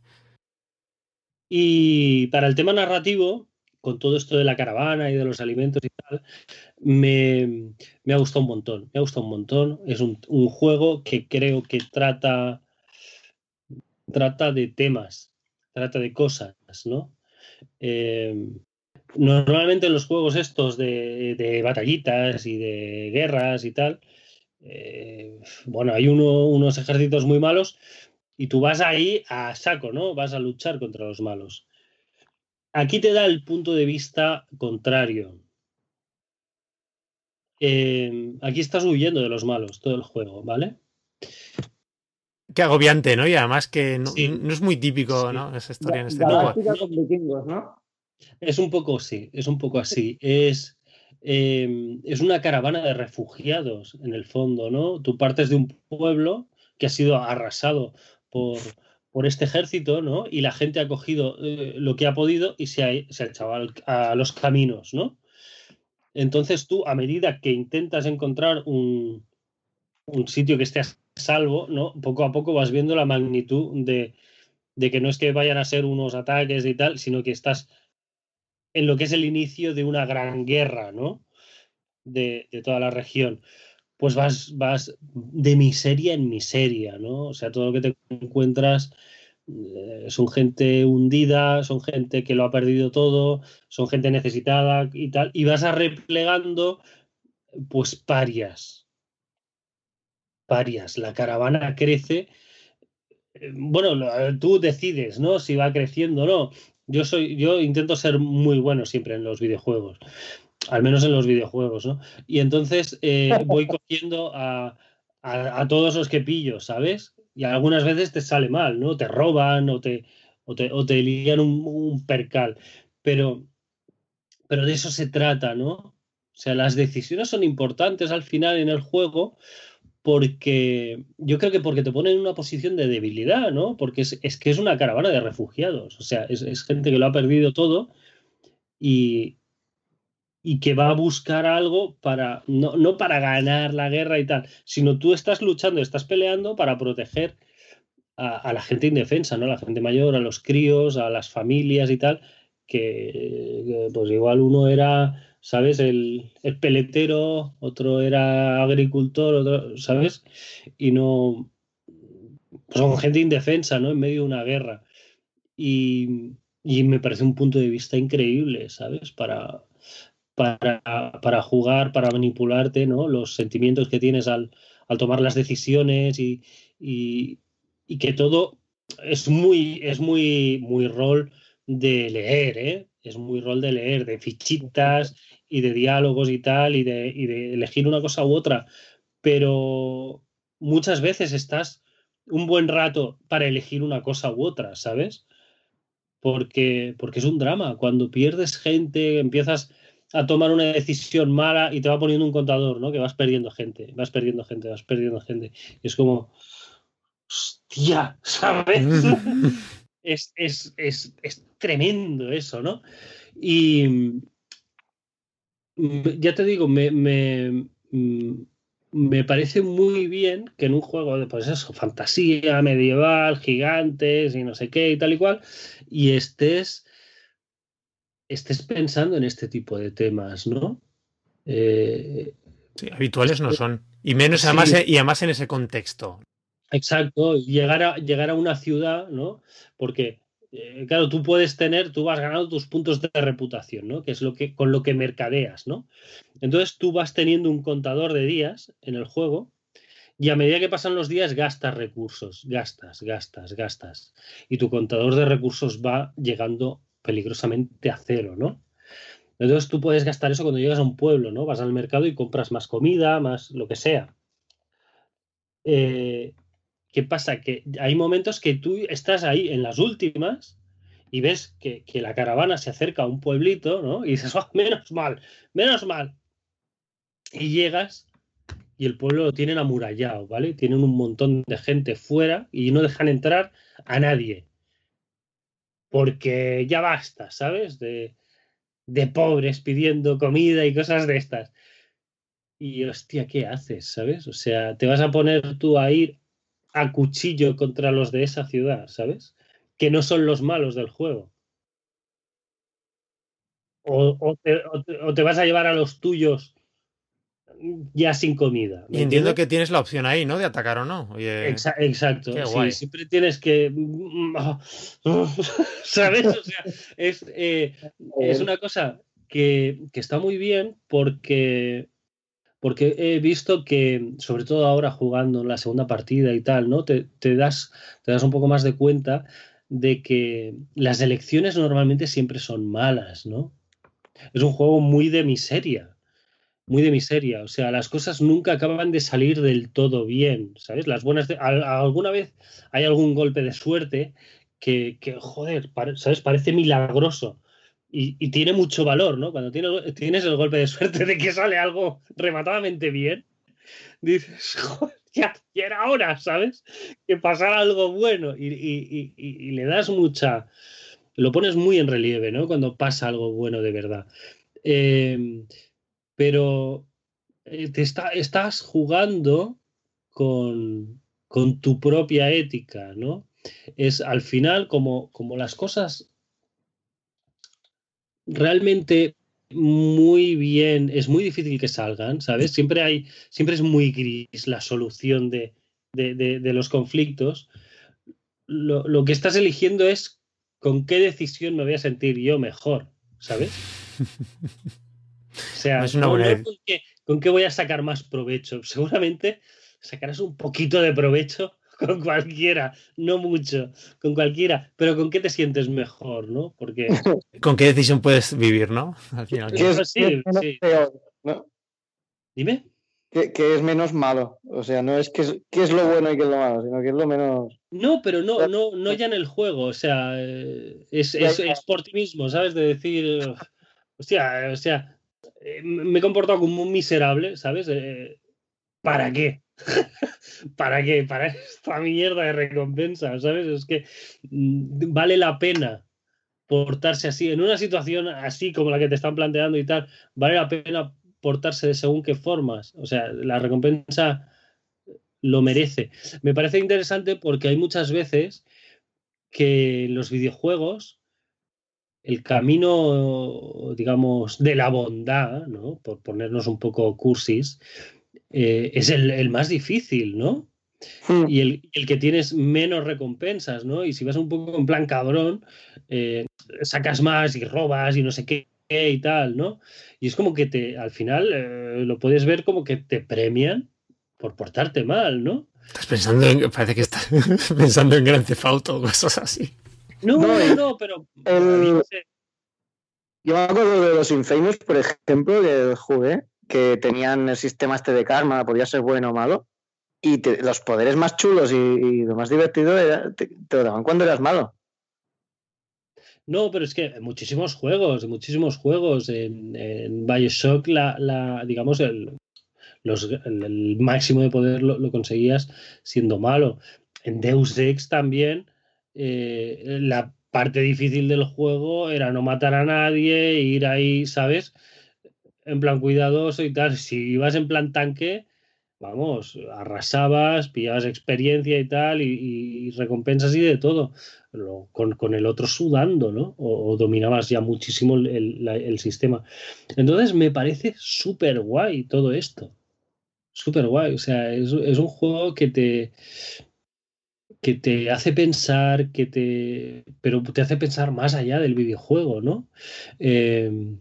Y para el tema narrativo, con todo esto de la caravana y de los alimentos y tal, me ha gustado un montón. Me ha gustado un montón. Es un juego que creo que trata de temas, trata de cosas, ¿no? Normalmente en los juegos estos de batallitas y de guerras y tal, bueno, hay unos ejércitos muy malos y tú vas ahí a saco, ¿no? Vas a luchar contra los malos. Aquí te da el punto de vista contrario. Aquí estás huyendo de los malos todo el juego, ¿vale? Qué agobiante, ¿no? Y además que no, Sí, no es muy típico, sí. ¿no? Esa historia en este tipo. Galáctica con vikingos, ¿no? Es un poco sí, es un poco así. Es una caravana de refugiados, en el fondo, ¿no? Tú partes de un pueblo que ha sido arrasado por, por este ejército, ¿no? Y la gente ha cogido lo que ha podido y se ha echado a los caminos, ¿no? Entonces tú, a medida que intentas encontrar un sitio que esté a salvo, ¿no? Poco a poco vas viendo la magnitud de que no es que vayan a ser unos ataques y tal, sino que estás en lo que es el inicio de una gran guerra, ¿no? De toda la región. Pues vas de miseria en miseria, ¿no? O sea, todo lo que te encuentras son gente hundida, son gente que lo ha perdido todo, son gente necesitada y tal, y vas a replegando, pues parias. La caravana crece. Bueno, tú decides, ¿no? Si va creciendo o no. Yo intento ser muy bueno siempre en los videojuegos, al menos en los videojuegos, ¿no? Y entonces voy cogiendo a todos los que pillo, ¿sabes? Y algunas veces te sale mal, ¿no? Te roban o te lían un percal. Pero, pero de eso se trata, ¿no? O sea, las decisiones son importantes al final en el juego porque yo creo que porque te ponen en una posición de debilidad, ¿no? Porque es que es una caravana de refugiados, o sea, es gente que lo ha perdido todo y, y que va a buscar algo para, no para ganar la guerra y tal, sino tú estás luchando, estás peleando para proteger a la gente indefensa, ¿no? A la gente mayor, a los críos, a las familias y tal, que pues igual uno era, ¿sabes? El peletero, otro era agricultor, otro, ¿sabes? Y no, pues son gente indefensa, ¿no? En medio de una guerra. Y me parece un punto de vista increíble, ¿sabes? Para jugar, para manipularte, ¿no? Los sentimientos que tienes al tomar las decisiones y, y que todo muy rol de leer, ¿eh? Es muy rol de leer, de fichitas y de diálogos y tal, y de elegir una cosa u otra. Pero muchas veces estás un buen rato para elegir una cosa u otra, ¿sabes? Porque es un drama. Cuando pierdes gente, empiezas a tomar una decisión mala y te va poniendo un contador, ¿no? Que vas perdiendo gente, vas perdiendo gente, vas perdiendo gente. Y es como, hostia, ¿sabes? es tremendo eso, ¿no? Y ya te digo, me parece muy bien que en un juego de, pues eso, fantasía medieval, gigantes y no sé qué y tal y cual, y estés pensando en este tipo de temas, ¿no? Sí, habituales no son. Y menos Sí. y además en ese contexto. Exacto, llegar a una ciudad, ¿no? Porque, claro, tú vas ganando tus puntos de reputación, ¿no? Que es con lo que mercadeas, ¿no? Entonces tú vas teniendo un contador de días en el juego y a medida que pasan los días gastas recursos, gastas. Y tu contador de recursos va llegando peligrosamente a cero, ¿no? Entonces tú puedes gastar eso cuando llegas a un pueblo, ¿no? Vas al mercado y compras más comida, más lo que sea. Eh, ¿Qué pasa? Que hay momentos que tú estás ahí en las últimas y ves que la caravana se acerca a un pueblito, ¿no? Y dices, "Oh, menos mal, menos mal". Y llegas y el pueblo lo tienen amurallado, ¿vale? Tienen un montón de gente fuera y no dejan entrar a nadie. Porque ya basta, ¿sabes? De pobres pidiendo comida y cosas de estas. Y hostia, ¿qué haces? ¿Sabes? O sea, te vas a poner tú a ir a cuchillo contra los de esa ciudad, ¿sabes? Que no son los malos del juego. O te vas a llevar a los tuyos ya sin comida, ¿me Y entiendo entiendes? que tienes la opción ahí, ¿no? De atacar o no. Oye, qué Exacto, sí, guay. siempre tienes que, ¿sabes? O sea, es una cosa que está muy bien porque he visto que, sobre todo ahora jugando en la segunda partida y tal, ¿no? Te das un poco más de cuenta de que las elecciones normalmente siempre son malas, ¿no? Es un juego muy de miseria. O sea, las cosas nunca acaban de salir del todo bien, ¿sabes? Alguna vez hay algún golpe de suerte joder, ¿sabes? Parece milagroso. Y tiene mucho valor, ¿no? Cuando tienes el golpe de suerte de que sale algo rematadamente bien, dices, joder, ya era hora, ¿sabes? Que pasara algo bueno y le das lo pones muy en relieve, ¿no? Cuando pasa algo bueno de verdad. Eh, pero estás jugando con tu propia ética, ¿no? Es al final como las cosas realmente muy bien, es muy difícil que salgan, ¿sabes? Siempre es muy gris la solución de los conflictos. Lo que estás eligiendo es con qué decisión me voy a sentir yo mejor, ¿sabes? O sea, Es una buena no idea. con qué voy a sacar más provecho. Seguramente sacarás un poquito de provecho con cualquiera, no mucho, con cualquiera, pero con qué te sientes mejor, ¿no? Porque, ¿Con qué decisión puedes vivir, no? Al fin y al Que cabo. es, que es sí, menos sí. peor, ¿no? Dime. Que es menos malo. O sea, no es que es lo bueno y que es lo malo, sino que es lo menos. No, pero no ya en el juego, o sea, Ya, ya. es por ti mismo, ¿sabes? De decir, hostia, o sea, me he comportado como un miserable, ¿sabes? ¿Para qué? ¿Para qué? Para esta mierda de recompensa, ¿sabes? Es que vale la pena portarse así, en una situación así como la que te están planteando y tal, vale la pena portarse de según qué formas. O sea, la recompensa lo merece. Me parece interesante porque hay muchas veces que en los videojuegos el camino, digamos, de la bondad, ¿no? Por ponernos un poco cursis, es el más difícil, ¿no? Hmm. Y el que tienes menos recompensas, ¿no? Y si vas un poco en plan cabrón, sacas más y robas y no sé qué y tal, ¿no? Y es como que al final lo puedes ver como que te premian por portarte mal, ¿no? Estás pensando en. Parece que estás pensando en Grand Theft Auto o cosas así. No, No, pero yo el, qué sé. yo me acuerdo de los Infamous, por ejemplo, que jugué, que tenían el sistema este de karma, podía ser bueno o malo, y los poderes más chulos y lo más divertido te lo daban cuando eras malo. No, pero es que muchísimos juegos. En BioShock, digamos, el máximo de poder lo conseguías siendo malo. En Deus Ex también la parte difícil del juego era no matar a nadie, ir ahí, ¿sabes? En plan cuidadoso y tal. Si ibas en plan tanque, vamos, arrasabas, pillabas experiencia y tal, y recompensas y de todo. Con el otro sudando, ¿no? O dominabas ya muchísimo el sistema. Entonces me parece súper guay todo esto. Súper guay. O sea, es un juego que te hace pensar, pero te hace pensar más allá del videojuego, ¿no? Eh,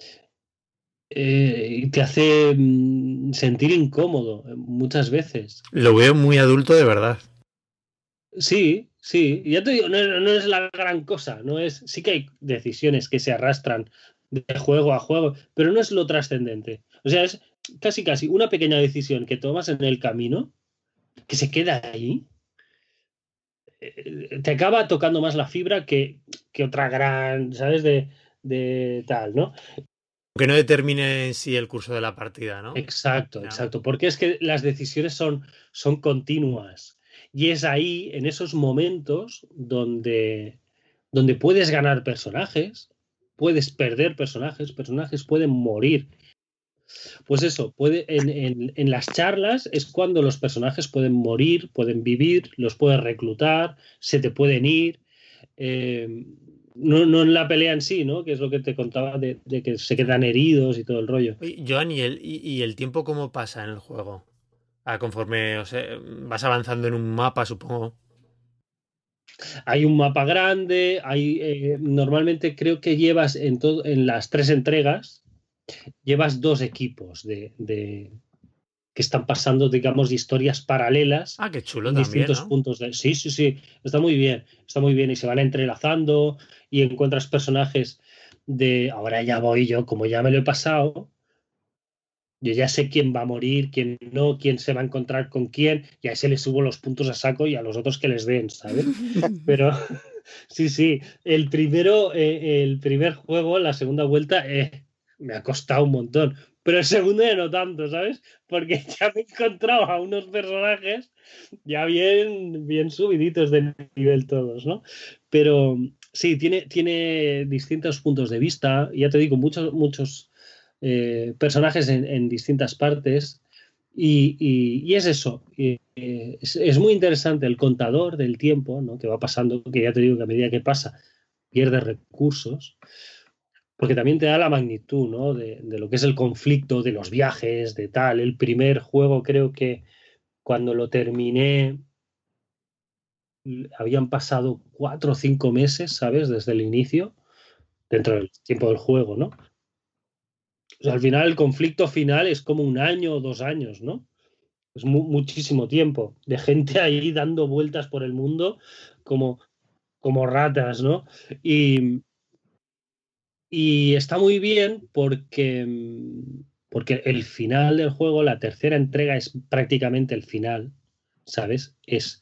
y te hace sentir incómodo muchas veces. Lo veo muy adulto de verdad. Sí, sí, ya te digo, no es la gran cosa, no es, sí que hay decisiones que se arrastran de juego a juego, pero no es lo trascendente. O sea, es casi una pequeña decisión que tomas en el camino, que se queda ahí, te acaba tocando más la fibra que otra gran, ¿sabes? De tal, ¿no? Que no determine en sí el curso de la partida, ¿no? Exacto, Ya. exacto, porque es que las decisiones son continuas y es ahí, en esos momentos, donde puedes ganar personajes, puedes perder personajes, personajes pueden morir. Pues eso, en las charlas es cuando los personajes pueden morir, pueden vivir, los puedes reclutar, se te pueden ir. No en la pelea en sí, ¿no? Que es lo que te contaba de que se quedan heridos y todo el rollo. Oye, Joan, ¿y el tiempo cómo pasa en el juego? Conforme, o sea, vas avanzando en un mapa, supongo. Hay un mapa grande, normalmente creo que llevas en las 3 entregas, llevas 2 equipos que están pasando, digamos, de historias paralelas Qué chulo en también, distintos ¿no? puntos. Sí, sí, sí, está muy bien y se van entrelazando y encuentras personajes ahora ya voy yo, como ya me lo he pasado, yo ya sé quién va a morir, quién no, quién se va a encontrar con quién, y a ese le subo los puntos a saco y a los otros que les den, ¿sabes? Pero sí, sí, el primer juego, la segunda vuelta, me ha costado un montón. Pero el segundo ya no tanto, ¿sabes? Porque ya me he encontrado a unos personajes ya bien subiditos de nivel todos, ¿no? Pero sí, tiene distintos puntos de vista. Ya te digo, muchos personajes en distintas partes. Y es eso. Es muy interesante el contador del tiempo, ¿no? Que va pasando, que ya te digo que a medida que pasa, pierde recursos, porque también te da la magnitud, ¿no? De lo que es el conflicto, de los viajes, de tal. El primer juego creo que cuando lo terminé habían pasado 4 o 5 meses, ¿sabes? Desde el inicio, dentro del tiempo del juego, ¿no? O sea, al final el conflicto final es como 1 año o 2 años, ¿no? Es muchísimo tiempo de gente ahí dando vueltas por el mundo como, como ratas, ¿no? Y, y está muy bien porque el final del juego, la tercera entrega es prácticamente el final, ¿sabes?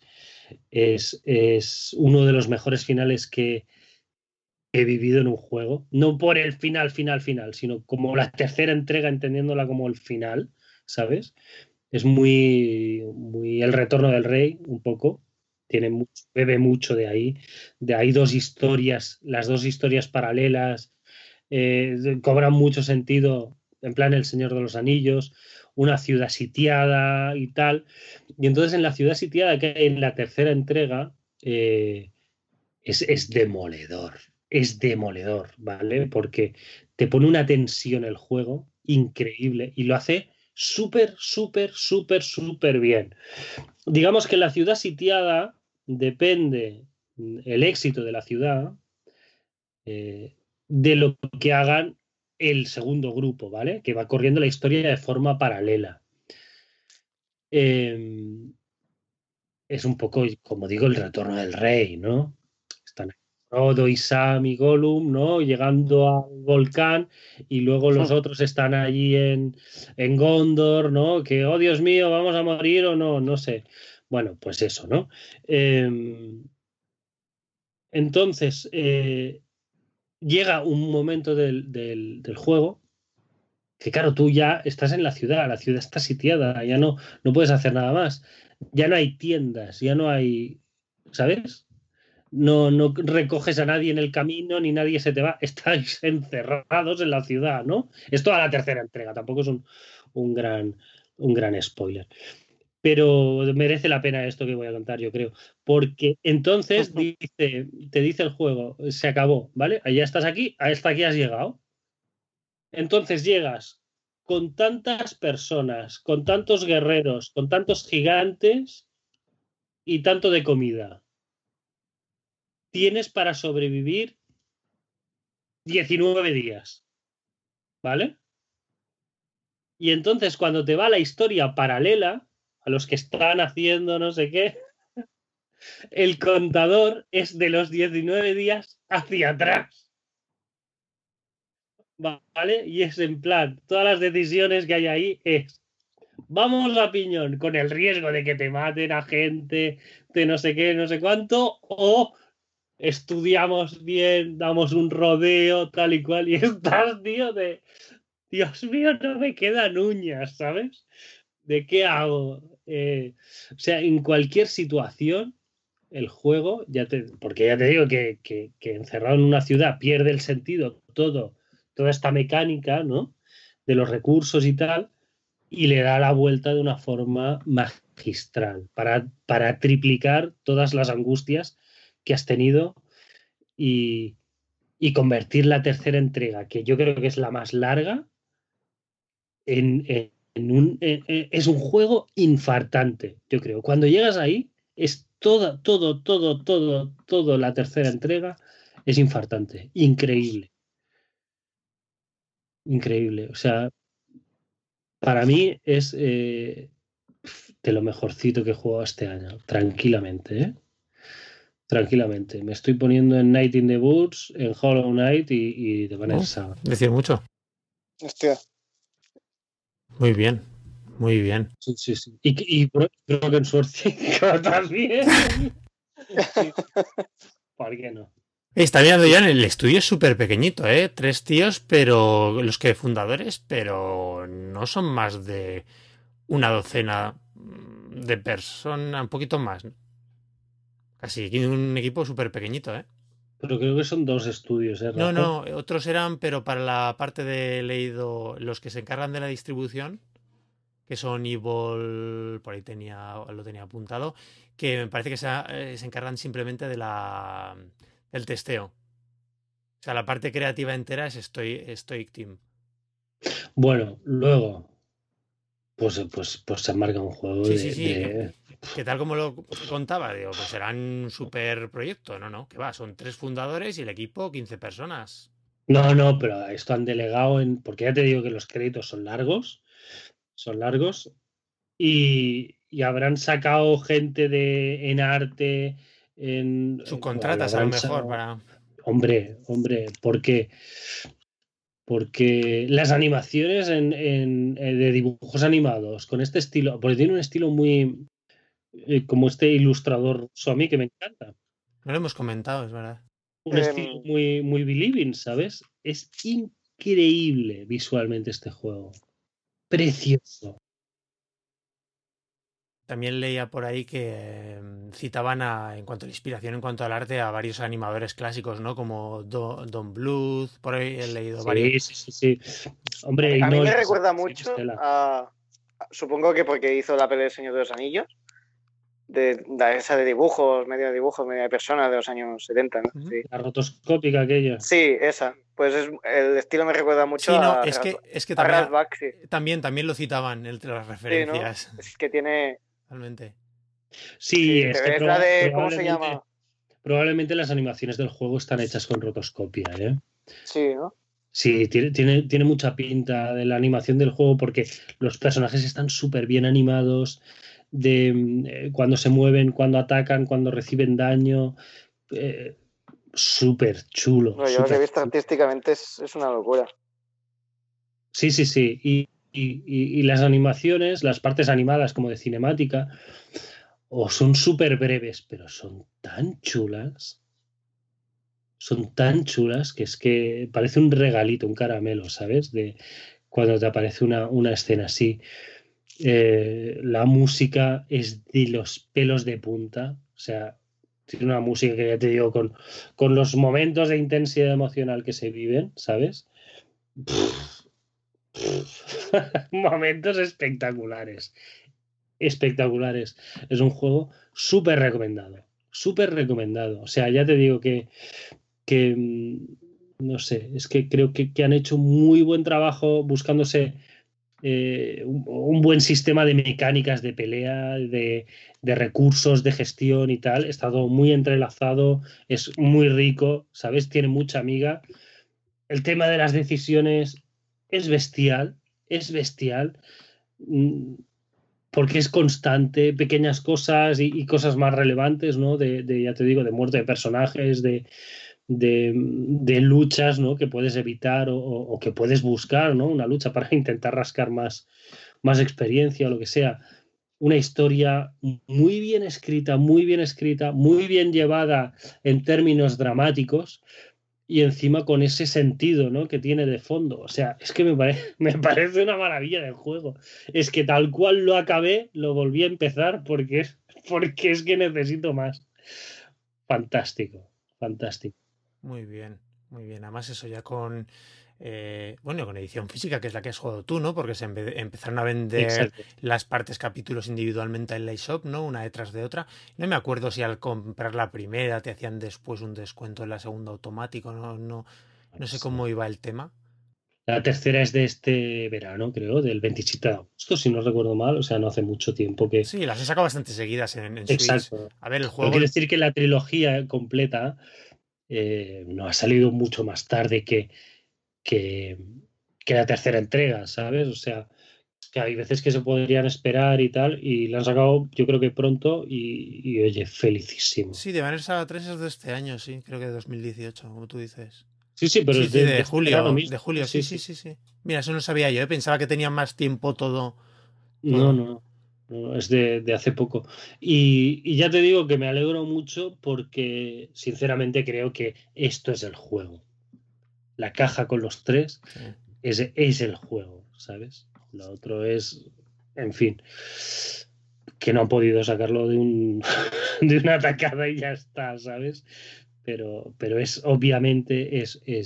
Es uno de los mejores finales que he vivido en un juego. No por el final, sino como la tercera entrega, entendiéndola como el final, ¿sabes? Es muy el retorno del rey, un poco. Bebe mucho de ahí. De ahí las 2 historias paralelas cobran mucho sentido, en plan El Señor de los Anillos, una ciudad sitiada y tal. Y entonces en la ciudad sitiada que hay en la tercera entrega es demoledor. Es demoledor, ¿vale? Porque te pone una tensión el juego increíble y lo hace súper, súper, súper, súper bien. Digamos que la ciudad sitiada depende el éxito de la ciudad de lo que hagan el segundo grupo, ¿vale? Que va corriendo la historia de forma paralela. Eh, es un poco, como digo, el retorno del rey, ¿no? Están ahí Frodo y Sam y Gollum, ¿no? Llegando al volcán y luego los otros están allí en Gondor, ¿no? Que, oh Dios mío, vamos a morir o no, no sé. Bueno, pues eso, ¿no? Eh, entonces, llega un momento del juego que, claro, tú ya estás en la ciudad está sitiada, ya no puedes hacer nada más. Ya no hay tiendas, ya no hay, ¿sabes? no recoges a nadie en el camino, ni nadie se te va, estáis encerrados en la ciudad, ¿no? Es toda la tercera entrega, tampoco es un gran spoiler. Pero merece la pena esto que voy a contar, yo creo. Porque entonces te dice el juego, se acabó, ¿vale? Ya estás aquí, hasta aquí has llegado. Entonces llegas con tantas personas, con tantos guerreros, con tantos gigantes y tanto de comida. Tienes para sobrevivir 19 días, ¿vale? Y entonces cuando te va la historia paralela, a los que están haciendo no sé qué, el contador es de los 19 días hacia atrás, ¿vale? Y es en plan, todas las decisiones que hay ahí es, vamos a piñón, con el riesgo de que te maten a gente, de no sé qué, no sé cuánto, o estudiamos bien, damos un rodeo, tal y cual, y estás, tío, de, Dios mío, no me quedan uñas, ¿sabes? ¿De qué hago? O sea, en cualquier situación, el juego, porque ya te digo que encerrado en una ciudad pierde el sentido toda esta mecánica, ¿no? De los recursos y tal, y le da la vuelta de una forma magistral para triplicar todas las angustias que has tenido y, y convertir la tercera entrega, que yo creo que es la más larga, es un juego infartante, yo creo. Cuando llegas ahí, es todo la tercera entrega es infartante. Increíble. Increíble. O sea, para mí es de lo mejorcito que he jugado este año. Tranquilamente, ¿eh? Tranquilamente. Me estoy poniendo en Night in the Woods, en Hollow Knight y The Banner Saga. Decir mucho. Hostia. Muy bien. Muy bien. Sí, sí, sí. Y Broken Sword 5 también. Sí. ¿Por qué no? Está mirando ya en el estudio, es súper pequeñito, ¿eh? 3 tíos, pero los que fundadores, pero no son más de una docena de personas, un poquito más. Casi un equipo súper pequeñito, ¿eh? Pero creo que son 2 estudios, ¿eh, No, Rafa? no, otros eran, pero para la parte de leído, los que se encargan de la distribución, que son Evil, por ahí lo tenía apuntado, que me parece que se encargan simplemente del testeo. O sea, la parte creativa entera es Stoic Team. Bueno, luego, pues se marca un juego Sí, sí, sí. Que tal como lo contaba, digo, pues serán un super proyecto. No, que va, son 3 fundadores y el equipo 15 personas. No, pero esto han delegado porque ya te digo que los créditos son largos y habrán sacado gente en arte, Subcontratas a lo mejor para... Hombre, porque las animaciones de dibujos animados con este estilo, porque tiene un estilo muy como este ilustrador ruso a mí que me encanta. No lo hemos comentado, es verdad. Un estilo muy believing, ¿sabes? Es increíble visualmente este juego. Precioso. También leía por ahí que citaban en cuanto a la inspiración, en cuanto al arte, a varios animadores clásicos, ¿no? Como Don Bluth, por ahí he leído varios. Sí. Hombre, a mí me recuerda mucho supongo que porque hizo la pelea del Señor de los Anillos, de esa de dibujos, media de personas de los años 70, ¿no? Sí. La rotoscópica aquella. Sí, esa. Pues el estilo me recuerda mucho a es que también, Ratback, sí. también lo citaban entre las referencias. Sí, ¿no? Es que tiene... Totalmente. Sí, es que la de... ¿Cómo se llama? Probablemente las animaciones del juego están hechas con rotoscopia, ¿eh? Sí, ¿no? Sí, tiene mucha pinta de la animación del juego porque los personajes están súper bien animados, cuando se mueven, cuando atacan, cuando reciben daño. Súper chulo. No, yo lo que he visto artísticamente es una locura. Sí. Y las animaciones, las partes animadas como de cinemática, son súper breves, pero son tan chulas. Son tan chulas que es que parece un regalito, un caramelo, ¿sabes? De cuando te aparece una escena así. La música es de los pelos de punta. O sea, Tiene una música que ya te digo, con los momentos de intensidad emocional que se viven, ¿sabes? Momentos espectaculares. Espectaculares. Es un juego súper recomendado. Súper recomendado. O sea, ya te digo que no sé, es que creo que han hecho muy buen trabajo buscándose un buen sistema de mecánicas de pelea, de recursos, de gestión y tal. Está todo muy entrelazado, es muy rico, ¿sabes? Tiene mucha amiga. El tema de las decisiones es bestial, es bestial. mm, Porque es constante, pequeñas cosas y cosas más relevantes, ¿no? Ya te digo, de muerte de personajes, de luchas, ¿no? Que puedes evitar o que puedes buscar, ¿no? Una lucha para intentar rascar más experiencia o lo que sea. Una historia muy bien escrita, muy bien llevada en términos dramáticos y encima con ese sentido, ¿no? Que tiene de fondo. O sea, es que me parece una maravilla del juego. Es que tal cual lo acabé, lo volví a empezar porque es que necesito más. Fantástico, fantástico. Muy bien, muy bien. Además, eso ya con, bueno, con edición física, que es la que has jugado tú, ¿no? Porque empezaron a vender Exacto. las partes capítulos individualmente en la eShop, ¿no? Una detrás de otra. No me acuerdo si al comprar la primera te hacían después un descuento en la segunda automático, no sé cómo iba el tema. La tercera es de este verano, creo, del 27 de agosto, si no recuerdo mal. O sea, no hace mucho tiempo que. Sí, las he sacado bastante seguidas en Switch. Exacto. A ver, el Pero juego, quiero decir que la trilogía completa no ha salido mucho más tarde que, que la tercera entrega, ¿sabes? O sea, que hay veces que se podrían esperar y tal, y la han sacado yo creo que pronto y oye, felicísimo. sí, de Vanessa 3 es de este año, sí, creo que de 2018, como tú dices. Sí, sí, pero Sí, es sí, de este verano De mismo. julio, sí, Sí, sí, sí. sí, sí. Mira, eso no sabía yo, pensaba que tenía más tiempo todo, No, todo. no, no, es de hace poco. Y ya te digo que me alegro mucho porque sinceramente creo que esto es el juego. La caja con los tres Sí. es el juego, ¿sabes? Lo otro es, en fin, que no han podido sacarlo de una atacada y ya está, ¿sabes? Pero obviamente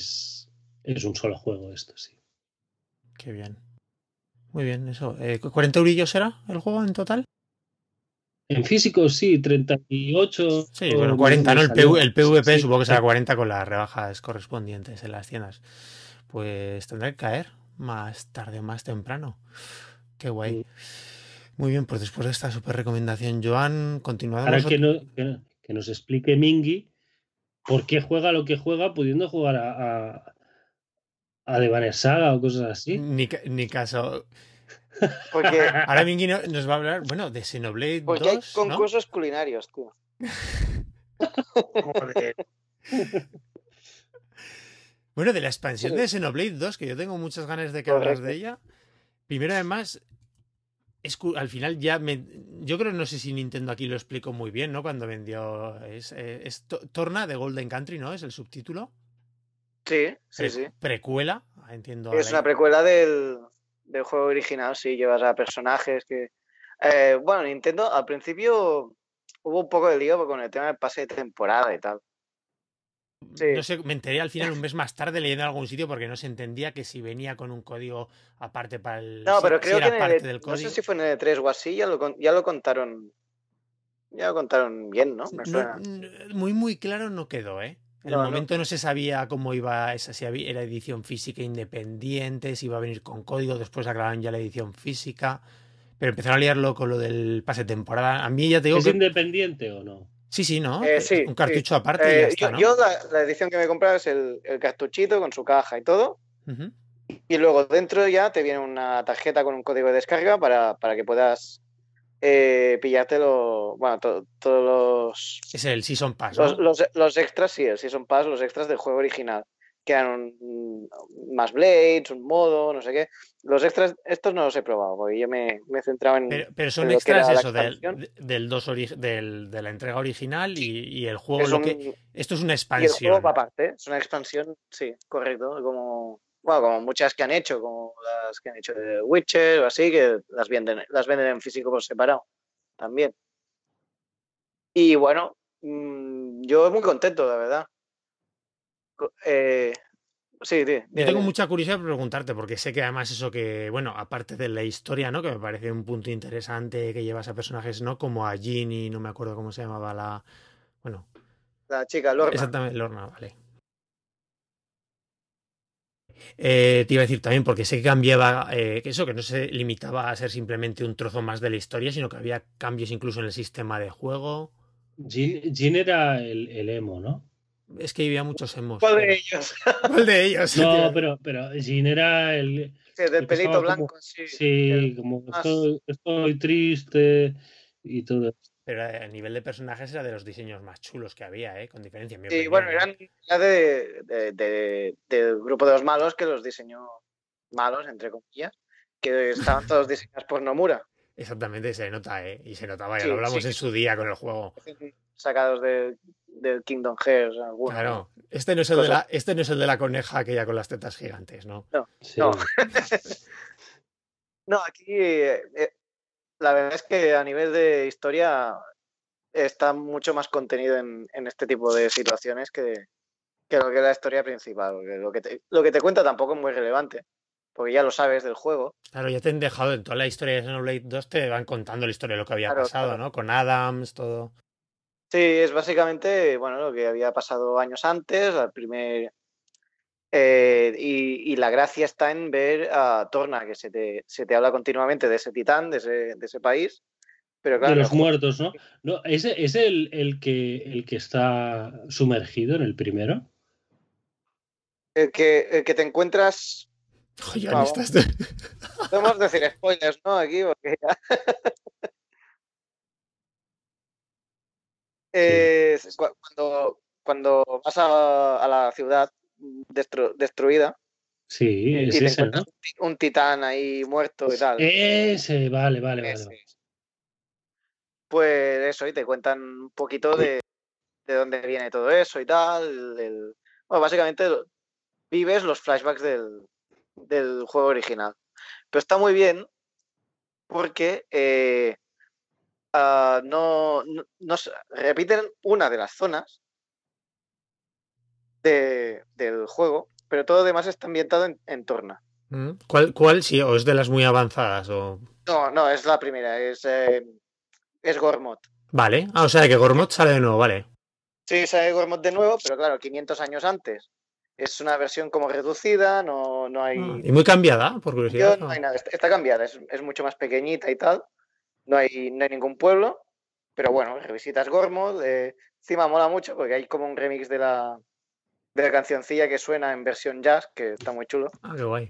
es un solo juego esto, sí. Qué bien. Muy bien, eso. ¿40 eurillos será el juego en total? En físico sí, 38 Sí, bueno, me, 40, me ¿no? salió. El PvP Sí, supongo que será exacto. 40 con las rebajas correspondientes en las tiendas. Pues tendrá que caer más tarde o más temprano. Qué guay. Muy bien, pues después de esta super recomendación, Joan, Ahora continuamos. que nos explique Mingy por qué juega lo que juega pudiendo jugar a The Banner Saga o cosas así. Ni caso. Porque, Ahora Mingy nos va a hablar, bueno, de Xenoblade porque hay 2, ¿no? concursos culinarios, tío. Joder. Bueno, de la expansión de Xenoblade 2, que yo tengo muchas ganas de que hablas de Correcto. ella. Primero, además, al final ya yo creo, no sé si Nintendo aquí lo explicó muy bien, ¿no? Cuando vendió. Torna de Golden Country, ¿no? Es el subtítulo. Sí, sí, sí. Precuela, entiendo a Es la. una precuela del juego original, sí, llevas a personajes que... bueno, Nintendo al principio hubo un poco de lío con el tema del pase de temporada y tal. No Sí. sé, me enteré al final un mes más tarde leyendo en algún sitio porque no se entendía que si venía con un código aparte para el. No, pero Si creo que era parte del no sé código. si fue en el E3 o así, ya lo contaron bien, ¿no? Me No, suena. muy, muy claro no quedó, ¿eh? En el No, no. momento no se sabía cómo iba esa, si era edición física independiente, si iba a venir con código, después aclararon ya la edición física, pero empezaron a liarlo con lo del pase de temporada. A mí ya te digo ¿Es que independiente o no? sí, sí, ¿no? Es Sí, un sí. cartucho aparte y ya está, ¿no? Yo la edición que me he comprado es el cartuchito con su caja y todo. Ujú. Y luego dentro ya te viene una tarjeta con un código de descarga para que puedas pillártelo, bueno, todos Es el Season Pass, ¿no? los extras, sí, el Season Pass, los extras del juego original. Que eran más Blades, un modo, no sé qué. Los extras, estos no los he probado, porque yo me he centrado Pero son en lo que extras era la eso, expansión. del 2 de la entrega original y el juego Es lo que. un, Esto es una y el juego va expansión. aparte, es una expansión, sí, correcto, como, bueno, como muchas que han hecho, como las que han hecho de Witcher o así, que las venden en físico por separado también. Y bueno, Yo muy contento, la verdad. Sí, Yo tengo mucha curiosidad por preguntarte, porque sé que además eso que, bueno, aparte de la historia, ¿no? Que me parece un punto interesante que llevas a personajes, ¿no? Como a Ginny, no me acuerdo cómo se llamaba la... Bueno, la chica Lorna. exactamente, Lorna, vale. Te iba a decir también, porque sé que cambiaba, que eso, que no se limitaba a ser simplemente un trozo más de la historia, sino que había cambios incluso en el sistema de juego. Jin era el emo, ¿no? Es que había muchos emos, ¿Cuál de pero... ellos? ¿Cuál de ellos? No, pero Jin era Sí, del el que pelito estaba como, blanco, sí. sí, como Más... estoy triste y todo. Pero a nivel de personajes era de los diseños más chulos que había, con diferencia, en mi Sí, bueno, opinión, ¿eh? era del grupo de los malos que los diseñó malos, entre comillas, que estaban todos diseñados por Nomura. Exactamente, se nota, ¿eh? Y se notaba, ya lo Sí, sí hablamos en que su día con el juego. parecen sacados del Kingdom Hearts, algunos, ¿no? Claro, este no es el de Cosas. este no es el de la coneja aquella con las tetas gigantes, ¿no? No, no. Sí. No, aquí la verdad es que a nivel de historia está mucho más contenido en este tipo de situaciones que lo que es la historia principal. Porque lo que te cuenta tampoco es muy relevante, porque ya lo sabes del juego. Claro, ya te han dejado en toda la historia de Xenoblade 2, te van contando la historia de lo que había Claro, pasado, claro. ¿no? Con Adams, todo. Sí, es básicamente, bueno, lo que había pasado años antes, al primer... y la gracia está en ver a Torna, que se te habla continuamente de ese titán, de ese país, pero claro, De en el los juego... muertos, ¿no? No, ese es el que está sumergido en el primero. El que te encuentras... Joyan, Bueno, estás... podemos decir spoilers, ¿no? Aquí, porque ya... Sí, Cuando vas a la ciudad destruida sí, es y te ese, encuentras ¿no? un titán ahí muerto y tal, Ese, vale, vale, vale, vale. ese, pues eso, y te cuentan un poquito de dónde viene todo eso y tal. Bueno, básicamente vives los flashbacks del juego original. Pero está muy bien porque repiten una de las zonas del juego, pero todo lo demás está ambientado en Torna. ¿Cuál? Sí, o es de las muy avanzadas, o... No, no, es la primera, es Gormott. Vale. Ah, o sea, que Gormott sale de nuevo, vale. Sí, sale Gormott de nuevo, pero claro, 500 años antes. Es una versión como reducida, no hay Y muy cambiada, por curiosidad, no hay ¿o? nada, está cambiada, es mucho más pequeñita y tal. No hay ningún pueblo, pero bueno, revisitas Gormod. Encima mola mucho porque hay como un remix de la cancioncilla que suena en versión jazz, que está muy chulo. Ah, qué guay.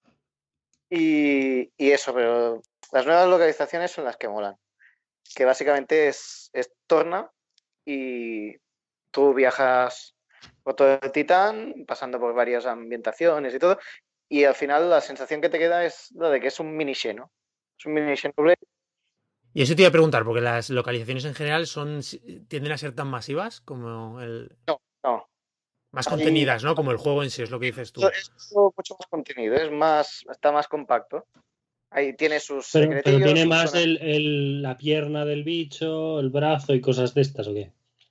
Y eso, pero las nuevas localizaciones son las que molan. Que básicamente es Torna y tú viajas por todo el Titán, pasando por varias ambientaciones y todo. Y al final la sensación que te queda es la de que es un mini Xeno. Es un mini Xenoblade. Y eso te iba a preguntar, porque las localizaciones en general tienden a ser tan masivas como el... No, no. Más Hay, contenidas, ¿no? Como el juego en sí, es lo que dices tú. es mucho más contenido, está más compacto. Ahí tiene sus Pero secretillos, tiene sus más zonas. la pierna del bicho, el brazo y cosas de estas, ¿o qué?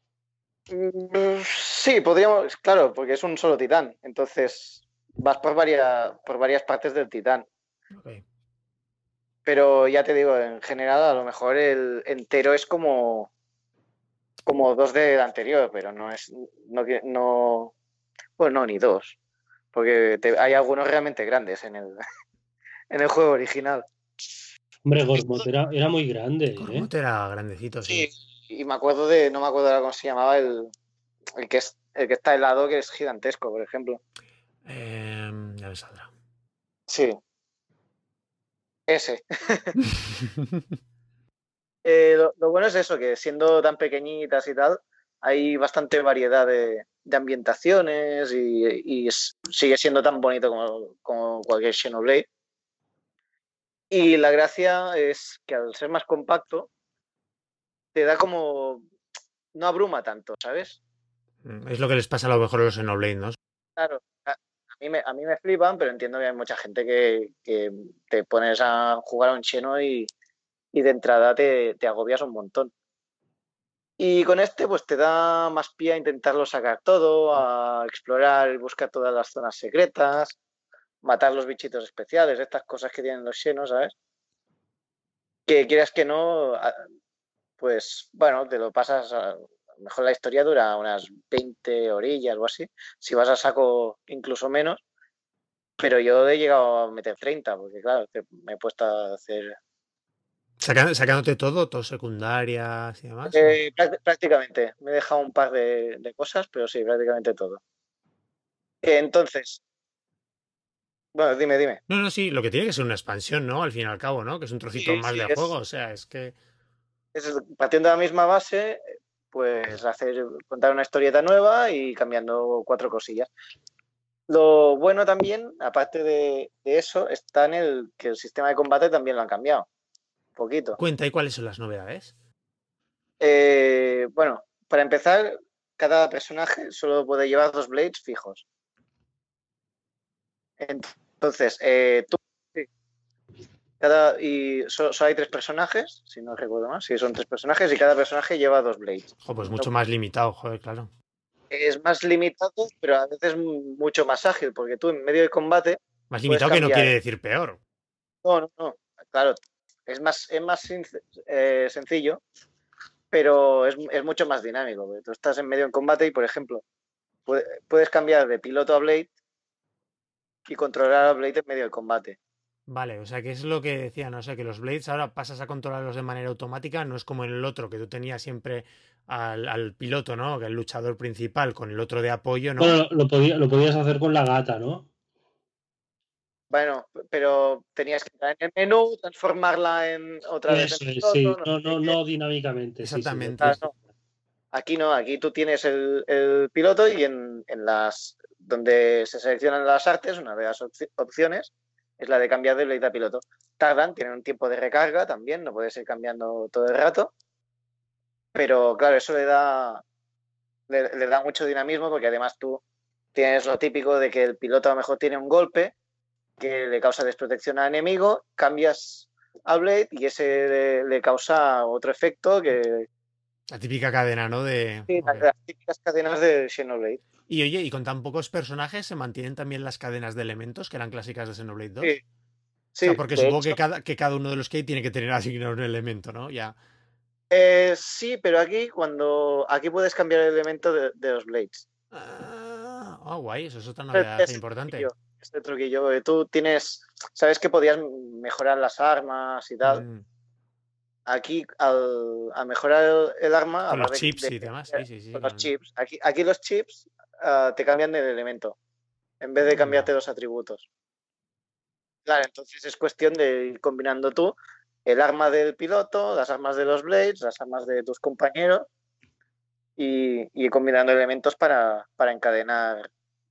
Sí, podríamos, claro, porque es un solo titán. Entonces vas por varias partes del titán. Ok. Pero ya te digo, en general, a lo mejor el entero es como dos del anterior, pero no es. No, pues no, ni dos. Porque hay algunos realmente grandes en el juego original. Hombre, Gormott era muy grande, ¿eh? Cormote era grandecito, sí. Sí, y no me acuerdo ahora cómo se llamaba el que está helado, que es gigantesco, por ejemplo. Ya me saldrá. Sí, ese. Lo bueno es eso, que siendo tan pequeñitas y tal, hay bastante variedad de ambientaciones y sigue siendo tan bonito como cualquier Xenoblade. Y la gracia es que al ser más compacto, te da como... no abruma tanto, ¿sabes? Es lo que les pasa a lo mejor a los Xenoblade, ¿no? Claro, a mí me flipan, pero entiendo que hay mucha gente que te pones a jugar a un Xeno y de entrada te agobias un montón. Y con este, pues te da más pie a intentarlo sacar todo, a explorar y buscar todas las zonas secretas, matar los bichitos especiales, estas cosas que tienen los Xenos, ¿sabes? Que quieras que no, pues bueno, te lo pasas, a lo mejor la historia dura unas 20 orillas o así, si vas a saco incluso menos, pero yo he llegado a meter 30, porque claro, me he puesto a hacer... Sacándote todo secundarias y demás. ¿O? prácticamente, me he dejado un par de cosas, pero sí, prácticamente todo. Entonces, bueno, dime. No, no, sí, lo que tiene que ser una expansión, ¿no? Al fin y al cabo, ¿no? Que es un trocito Sí, más sí, de juego, o sea, es que... partiendo de la misma base, pues contar una historieta nueva y cambiando 4 cosillas. Lo bueno también, aparte de eso, está en que el sistema de combate también lo han cambiado. Un poquito. Cuenta, ¿y cuáles son las novedades? Bueno, para empezar, cada personaje solo puede llevar 2 blades fijos. Entonces, tú... Sí, solo hay 3 personajes, si no recuerdo más. Sí, son 3 personajes y cada personaje lleva 2 blades. Jo, pues mucho más limitado, joder, claro. Es más limitado, pero a veces mucho más ágil, porque tú en medio de combate Más puedes limitado que no quiere cambiar. decir peor. No. Claro, es más sencillo, pero es mucho más dinámico. Porque tú estás en medio de combate y, por ejemplo, puedes cambiar de piloto a Blade y controlar a Blade en medio del combate. Vale, o sea, que es lo que decía, ¿no? O sea, que los Blades ahora pasas a controlarlos de manera automática, no es como en el otro, que tú tenías siempre al piloto, ¿no? Que el luchador principal con el otro de apoyo, ¿no? Bueno, lo podías hacer con la gata, ¿no? Bueno, pero tenías que entrar en el menú, transformarla en otra vez en Eso es, sí. piloto, no sé qué. No dinámicamente, sí, sí. Exactamente. No. Aquí no, aquí tú tienes el piloto y en las donde se seleccionan las artes, una de las opciones es la de cambiar de blade a piloto. Tardan, tienen un tiempo de recarga también, no puedes ir cambiando todo el rato, pero claro, eso le da mucho dinamismo porque además tú tienes lo típico de que el piloto a lo mejor tiene un golpe que le causa desprotección al enemigo, cambias a Blade y ese le causa otro efecto que... La típica cadena, ¿no? Sí, Okay. las típicas cadenas de Xenoblade. Y oye, ¿y con tan pocos personajes se mantienen también las cadenas de elementos que eran clásicas de Xenoblade 2? Sí, O sea, porque de supongo hecho, que cada uno de los que hay tiene que tener asignado un elemento, ¿no? Ya. sí, pero aquí puedes cambiar el elemento de los blades. Guay, eso es otra novedad importante. Este truquillo. Tú sabes que podías mejorar las armas y tal. Aquí, al mejorar el arma, con los chips y demás, sí. Con los chips. Aquí los chips te cambian el elemento, en vez de cambiarte los atributos. Claro, entonces es cuestión de ir combinando tú el arma del piloto, las armas de los blades, las armas de tus compañeros y ir combinando elementos para encadenar,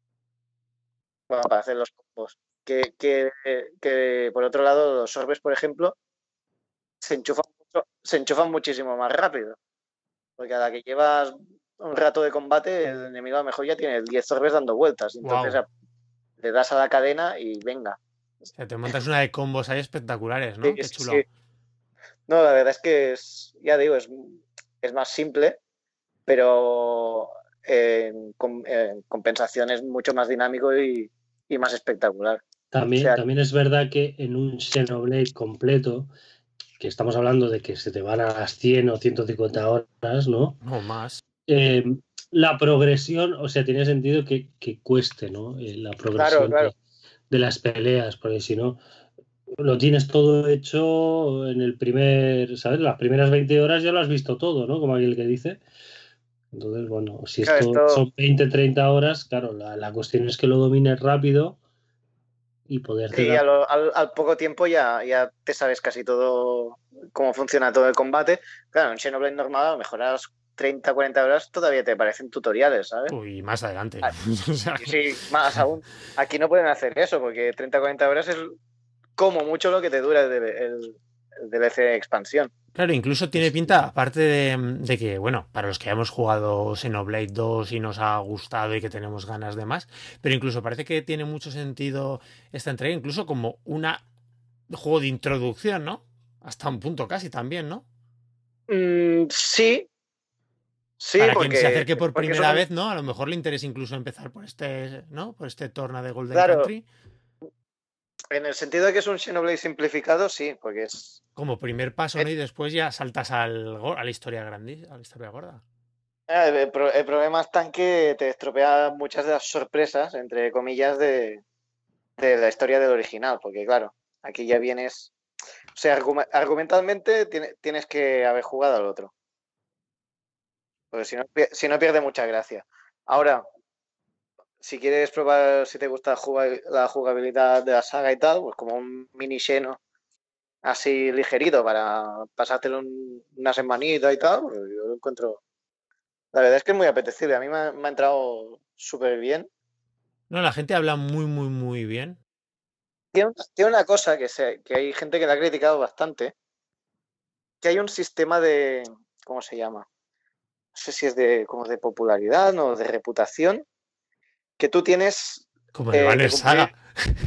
bueno, para hacer los combos. Que por otro lado, los orbes, por ejemplo, se enchufan muchísimo más rápido. Porque a la que llevas un rato de combate, el enemigo a lo mejor ya tiene 10 orbes dando vueltas. Entonces le das a la cadena y venga. O sea, te montas una de combos ahí espectaculares, ¿no? Sí, Qué chulo. Sí. No, la verdad es que ya digo, es más simple, pero en compensación es mucho más dinámico y más espectacular. También es verdad que en un Xenoblade completo, que estamos hablando de que se te van a las 100 o 150 horas, ¿no? No más. La progresión, o sea, tiene sentido que cueste, ¿no? La progresión claro. de las peleas, porque si no, lo tienes todo hecho en el ¿sabes? Las primeras 20 horas ya lo has visto todo, ¿no? Como aquel que dice. Entonces, bueno, si esto son 20, 30 horas, claro, la cuestión es que lo domines rápido y poderte dar... al poco tiempo ya te sabes casi todo cómo funciona todo el combate. Claro, en Xenoblade normal a lo mejor a las 30, 40 horas todavía te parecen tutoriales, ¿sabes? Uy, más adelante. O sea, sí, más aún. Aquí no pueden hacer eso porque 30, 40 horas es como mucho lo que te dura el DLC de expansión. Claro, incluso tiene pinta, aparte de que, bueno, para los que hemos jugado Xenoblade 2 y nos ha gustado y que tenemos ganas de más, pero incluso parece que tiene mucho sentido esta entrega, incluso como un juego de introducción, ¿no? Hasta un punto casi también, ¿no? Sí, Sí, Para porque, quien se acerque por porque primera son- vez, ¿no? A lo mejor le interesa incluso empezar por este, ¿no? Por este Torna de Golden Claro, Country. en el sentido de que es un Xenoblade simplificado, sí, porque es... Como primer paso, ¿no? Y después ya saltas a la historia grande, a la historia gorda. El problema está en que te estropea muchas de las sorpresas, entre comillas, de la historia del original, porque claro, aquí ya vienes... O sea, argumentalmente tienes que haber jugado al otro, porque si no pierde mucha gracia. Ahora, si quieres probar si te gusta la jugabilidad de la saga y tal, pues como un mini Xeno así ligerito para pasártelo una semanita y tal, pues yo lo encuentro... La verdad es que es muy apetecible. A mí me ha entrado súper bien. No, la gente habla muy, muy, muy bien. Tiene una cosa que hay gente que la ha criticado bastante, que hay un sistema de... ¿Cómo se llama? No sé si es como de popularidad o de reputación, que tú tienes Como el Banner que cumplir... Saga.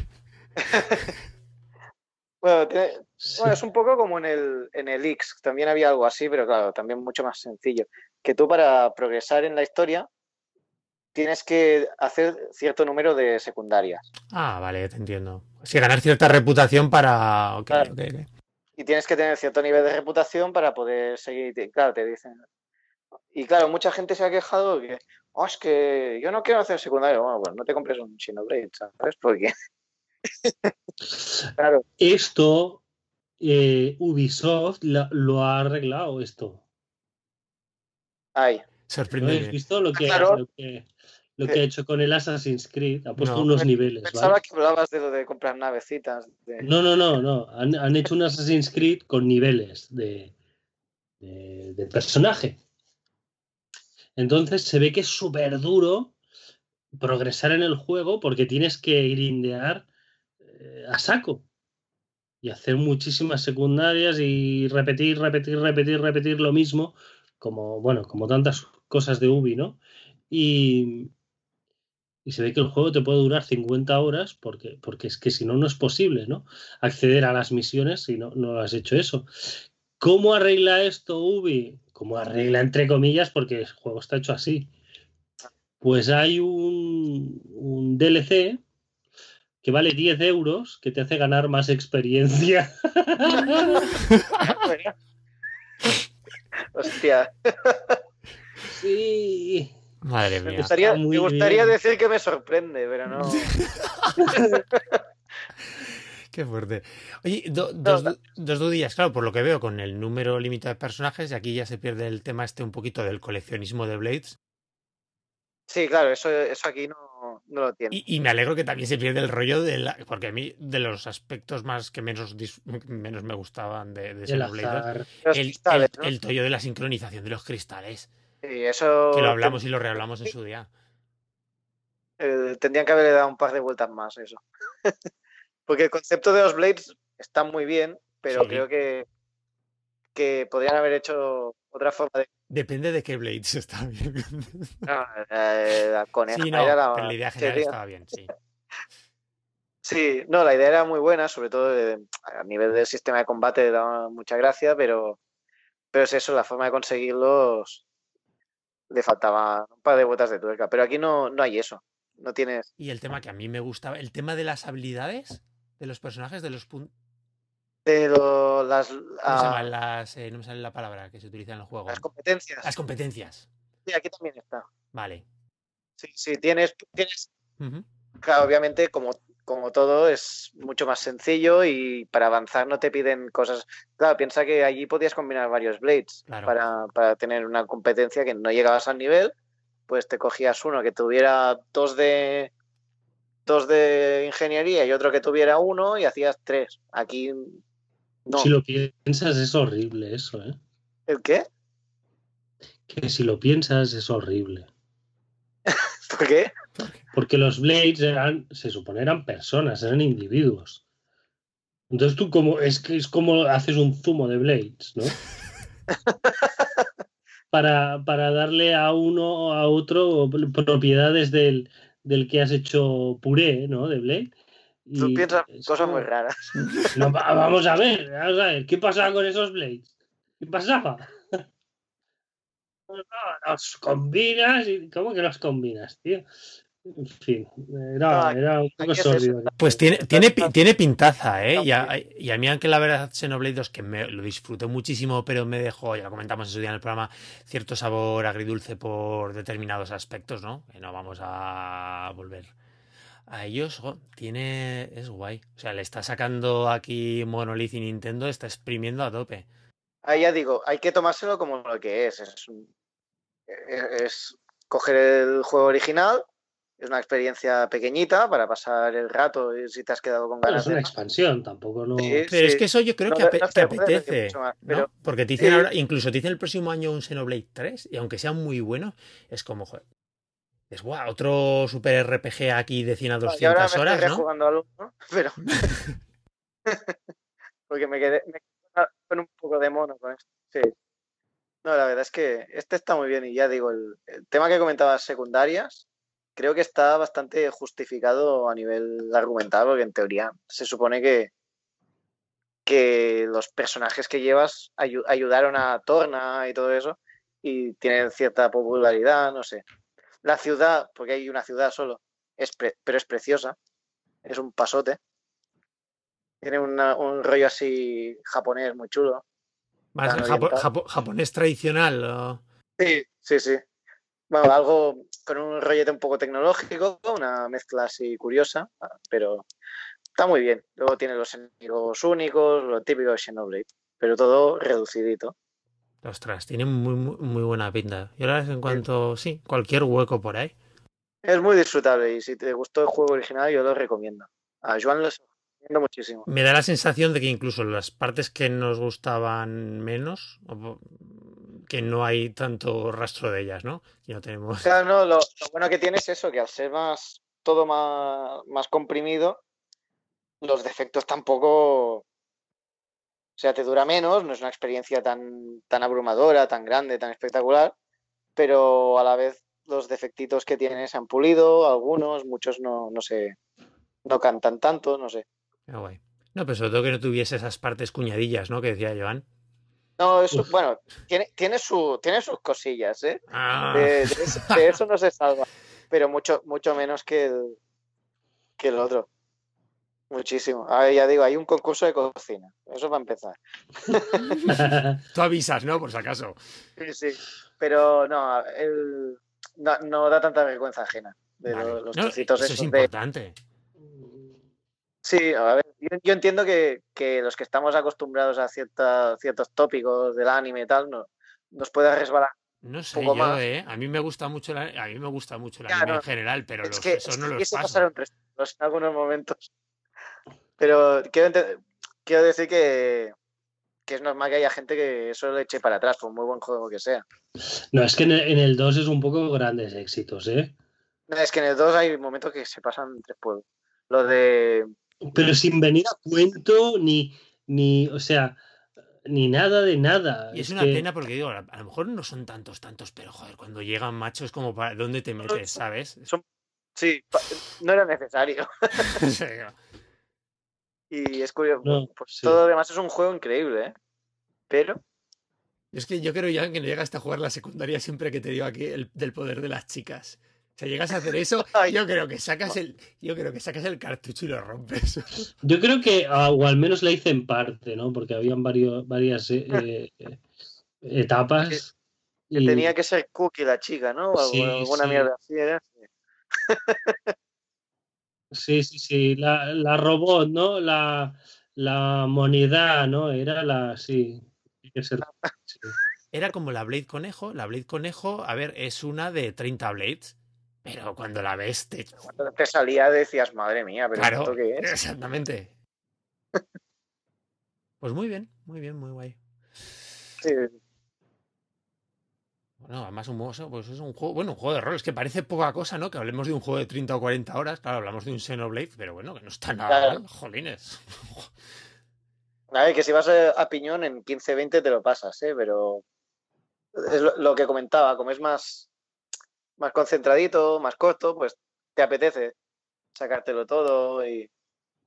Bueno, Sí. bueno, es un poco como en el X, también había algo así, pero claro, también mucho más sencillo. Que tú para progresar en la historia tienes que hacer cierto número de secundarias. Ah, vale, te entiendo. Sí, ganar cierta reputación para... Ok, Claro. ok, ok. Y tienes que tener cierto nivel de reputación para poder seguir. Claro, te dicen. Y claro, mucha gente se ha quejado de que, oh, es que yo no quiero hacer secundario. Bueno, pues no te compres un Xenoblade, ¿sabes? Porque, claro, Esto, Ubisoft lo ha arreglado esto. hay. ¿No Sorpréndeme. habéis visto lo que, Claro, lo que ha hecho con el Assassin's Creed? Ha puesto No. unos niveles, pensaba ¿vale? que hablabas de lo de comprar navecitas. No. Han hecho un Assassin's Creed con niveles de personaje. Entonces se ve que es súper duro progresar en el juego porque tienes que grindear a saco y hacer muchísimas secundarias y repetir lo mismo, como, bueno, como tantas cosas de Ubi, ¿no? Y se ve que el juego te puede durar 50 horas porque es que si no, no es posible, ¿no? Acceder a las misiones si no has hecho eso. ¿Cómo arregla esto Ubi? ¿Cómo arregla entre comillas? Porque el juego está hecho así. Pues hay un DLC que vale 10 euros que te hace ganar más experiencia. Hostia. Sí. Madre Me mía. gustaría, Está muy me gustaría bien. decir que me sorprende, pero no. Qué fuerte. Oye, No, dos dudillas, claro, por lo que veo con el número limitado de personajes, y aquí ya se pierde el tema este un poquito del coleccionismo de Blades. sí, claro, eso aquí no lo tiene. Y me alegro que también se pierde el rollo porque a mí, de los aspectos más que menos me gustaban de El Xenoblade 2, azar. Los cristales, ¿no? el tollo de la sincronización de los cristales, Sí, que lo eso hablamos y lo rehablamos en su día. tendrían que haberle dado un par de vueltas más, eso. Porque el concepto de los Blades está muy bien, pero Sí. creo que podrían haber hecho otra forma de... Depende de qué Blades está bien. No, la coneja Sí, no, era pero la idea general sería- estaba bien, sí. Sí, no, la idea era muy buena, sobre todo a nivel del sistema de combate daba mucha gracia, pero es eso, la forma de conseguirlos le faltaba un par de vueltas de tuerca. Pero aquí no hay eso. No tienes... Y el tema que a mí me gustaba, el tema de las habilidades de los personajes, de los puntos. las, ¿Cómo se llaman no me sale la palabra que se utiliza en el juego? las competencias. Las competencias. Sí, aquí también está. Vale. Sí, tienes Ujú. claro, obviamente, como todo, es mucho más sencillo y para avanzar no te piden cosas. Claro, piensa que allí podías combinar varios Blades Claro. para tener una competencia que no llegabas al nivel, pues te cogías uno que tuviera dos de ingeniería y otro que tuviera uno y hacías tres. Aquí no. Si lo piensas es horrible eso, ¿eh? ¿El qué? Que si lo piensas es horrible. ¿Por qué? Porque los Blades se supone eran personas, eran individuos. Entonces tú es como haces un zumo de Blades, ¿no? para darle a uno o a otro propiedades del que has hecho puré, ¿no? De Blade. Tú Y piensas es cosas muy como... raras. No, vamos a ver, ¿qué pasaba con esos Blades? ¿Qué pasaba? Los combinas y ¿cómo que los combinas, tío? En fin, No, era un poco aquí es eso. sórdido. Pues tiene pintaza, ¿eh? Está muy bien. Y a mí, aunque la verdad Xenoblade 2, que lo disfruté muchísimo, pero me dejó, ya lo comentamos en su día en el programa, cierto sabor agridulce por determinados aspectos, ¿no? Que no vamos a volver a ellos. Es guay. O sea, le está sacando aquí Monolith y Nintendo, está exprimiendo a tope. Ahí ya digo, hay que tomárselo como lo que es. Es coger el juego original, es una experiencia pequeñita para pasar el rato y si te has quedado con Bueno, ganas es de una más. expansión, tampoco no. Sí, Pero es sí. que eso yo creo No, que, no que se puede decir apetece, mucho más, pero ¿no? Porque te dicen sí, ahora, incluso te dicen el próximo año un Xenoblade 3, y aunque sea muy bueno, es como, joder, es guau, otro super RPG aquí de 100 a y ahora 200 me estoy horas, ¿no? rejugando algo, ¿no? Pero porque me quedé con un poco de mono con esto. Sí. No, la verdad es que este está muy bien y ya digo, el tema que comentabas secundarias, creo que está bastante justificado a nivel argumental, porque en teoría se supone que los personajes que llevas ayudaron a Torna y todo eso y tienen cierta popularidad, no sé. La ciudad, porque hay una ciudad solo, pero es preciosa, es un pasote. Tiene un rollo así japonés muy chulo, Más tan oriental. japonés tradicional. Sí, sí, sí. Bueno, algo con un rollete un poco tecnológico, una mezcla así curiosa, pero está muy bien. Luego tiene los enemigos únicos, lo típico de Xenoblade, pero todo reducidito. Ostras, tiene muy buena pinta. Y ahora en cuanto, sí, cualquier hueco por ahí. Es muy disfrutable y si te gustó el juego original yo lo recomiendo. A Joan lo recomiendo muchísimo. Me da la sensación de que incluso las partes que nos gustaban menos, que no hay tanto rastro de ellas, ¿no? Y no tenemos. Claro, no, lo bueno que tiene es eso, que al ser todo más comprimido, los defectos tampoco, o sea, te dura menos, no es una experiencia tan abrumadora, tan grande, tan espectacular, pero a la vez los defectitos que tiene se han pulido, algunos, muchos no sé, no cantan tanto, no sé. Qué guay. No, pero sobre todo que no tuviese esas partes cuñadillas, ¿no? Que decía Joan. No, eso, Uf, bueno, tiene sus cosillas, ¿eh? Ah. De eso no se salva, pero mucho menos que el otro. Muchísimo. A ver, ya digo, hay un concurso de cocina. Eso va a empezar. Tú avisas, ¿no? Por si acaso. Sí, sí. Pero no, no da tanta vergüenza ajena de Vale. los No, trocitos eso es esos de. importante. Sí, a ver, yo entiendo que los que estamos acostumbrados a ciertos tópicos del anime y tal, nos puede resbalar No un sé, poco yo, más. A mí me gusta mucho a mí me gusta mucho el Ya, anime en no, general, pero es esos no que aquí los se paso. pasaron tres en algunos momentos. Pero quiero decir que es normal que haya gente que eso le eche para atrás, por muy buen juego que sea. no, es que en el 2 es un poco grandes éxitos, ¿eh? No, es que en el 2 hay momentos que se pasan tres pueblos. Lo de. Pero sin venir a cuento o sea, ni nada de nada. Y es Es una que pena porque digo, a lo mejor no son tantos, pero joder, cuando llegan machos como para dónde te metes, ¿sabes? Son, sí, no era necesario. Sí. Y es curioso. no, Pues todo sí. lo demás es un juego increíble, ¿eh? Pero. Es que yo creo ya que no llegaste a jugar la secundaria siempre que te digo aquí del poder de las chicas. O sea, llegas a hacer eso, Ay, yo creo que sacas el cartucho y lo rompes. Yo creo que, o al menos la hice en parte, ¿no? Porque habían varias que, etapas que tenía y que ser Cookie la chica, ¿no? O sí, alguna mierda así, ¿eh? sí. La robot, ¿no? La moneda, ¿no? Era sí. Tiene que ser, sí. Era como la Blade Conejo. La Blade Conejo, a ver, es una de 30 Blades. Pero cuando la ves, Cuando te salía decías, madre mía, pero claro, ¿esto qué es? exactamente. Pues muy bien, muy guay. Sí, Bueno, además pues es un juego, bueno, un juego de rol, es que parece poca cosa, ¿no? Que hablemos de un juego de 30 o 40 horas, claro, hablamos de un Xenoblade, pero bueno, que no está nada claro. mal, jolines. A ver, que si vas a piñón en 15-20 te lo pasas, ¿eh? Pero es lo que comentaba, como es más concentradito, más corto, pues te apetece sacártelo todo y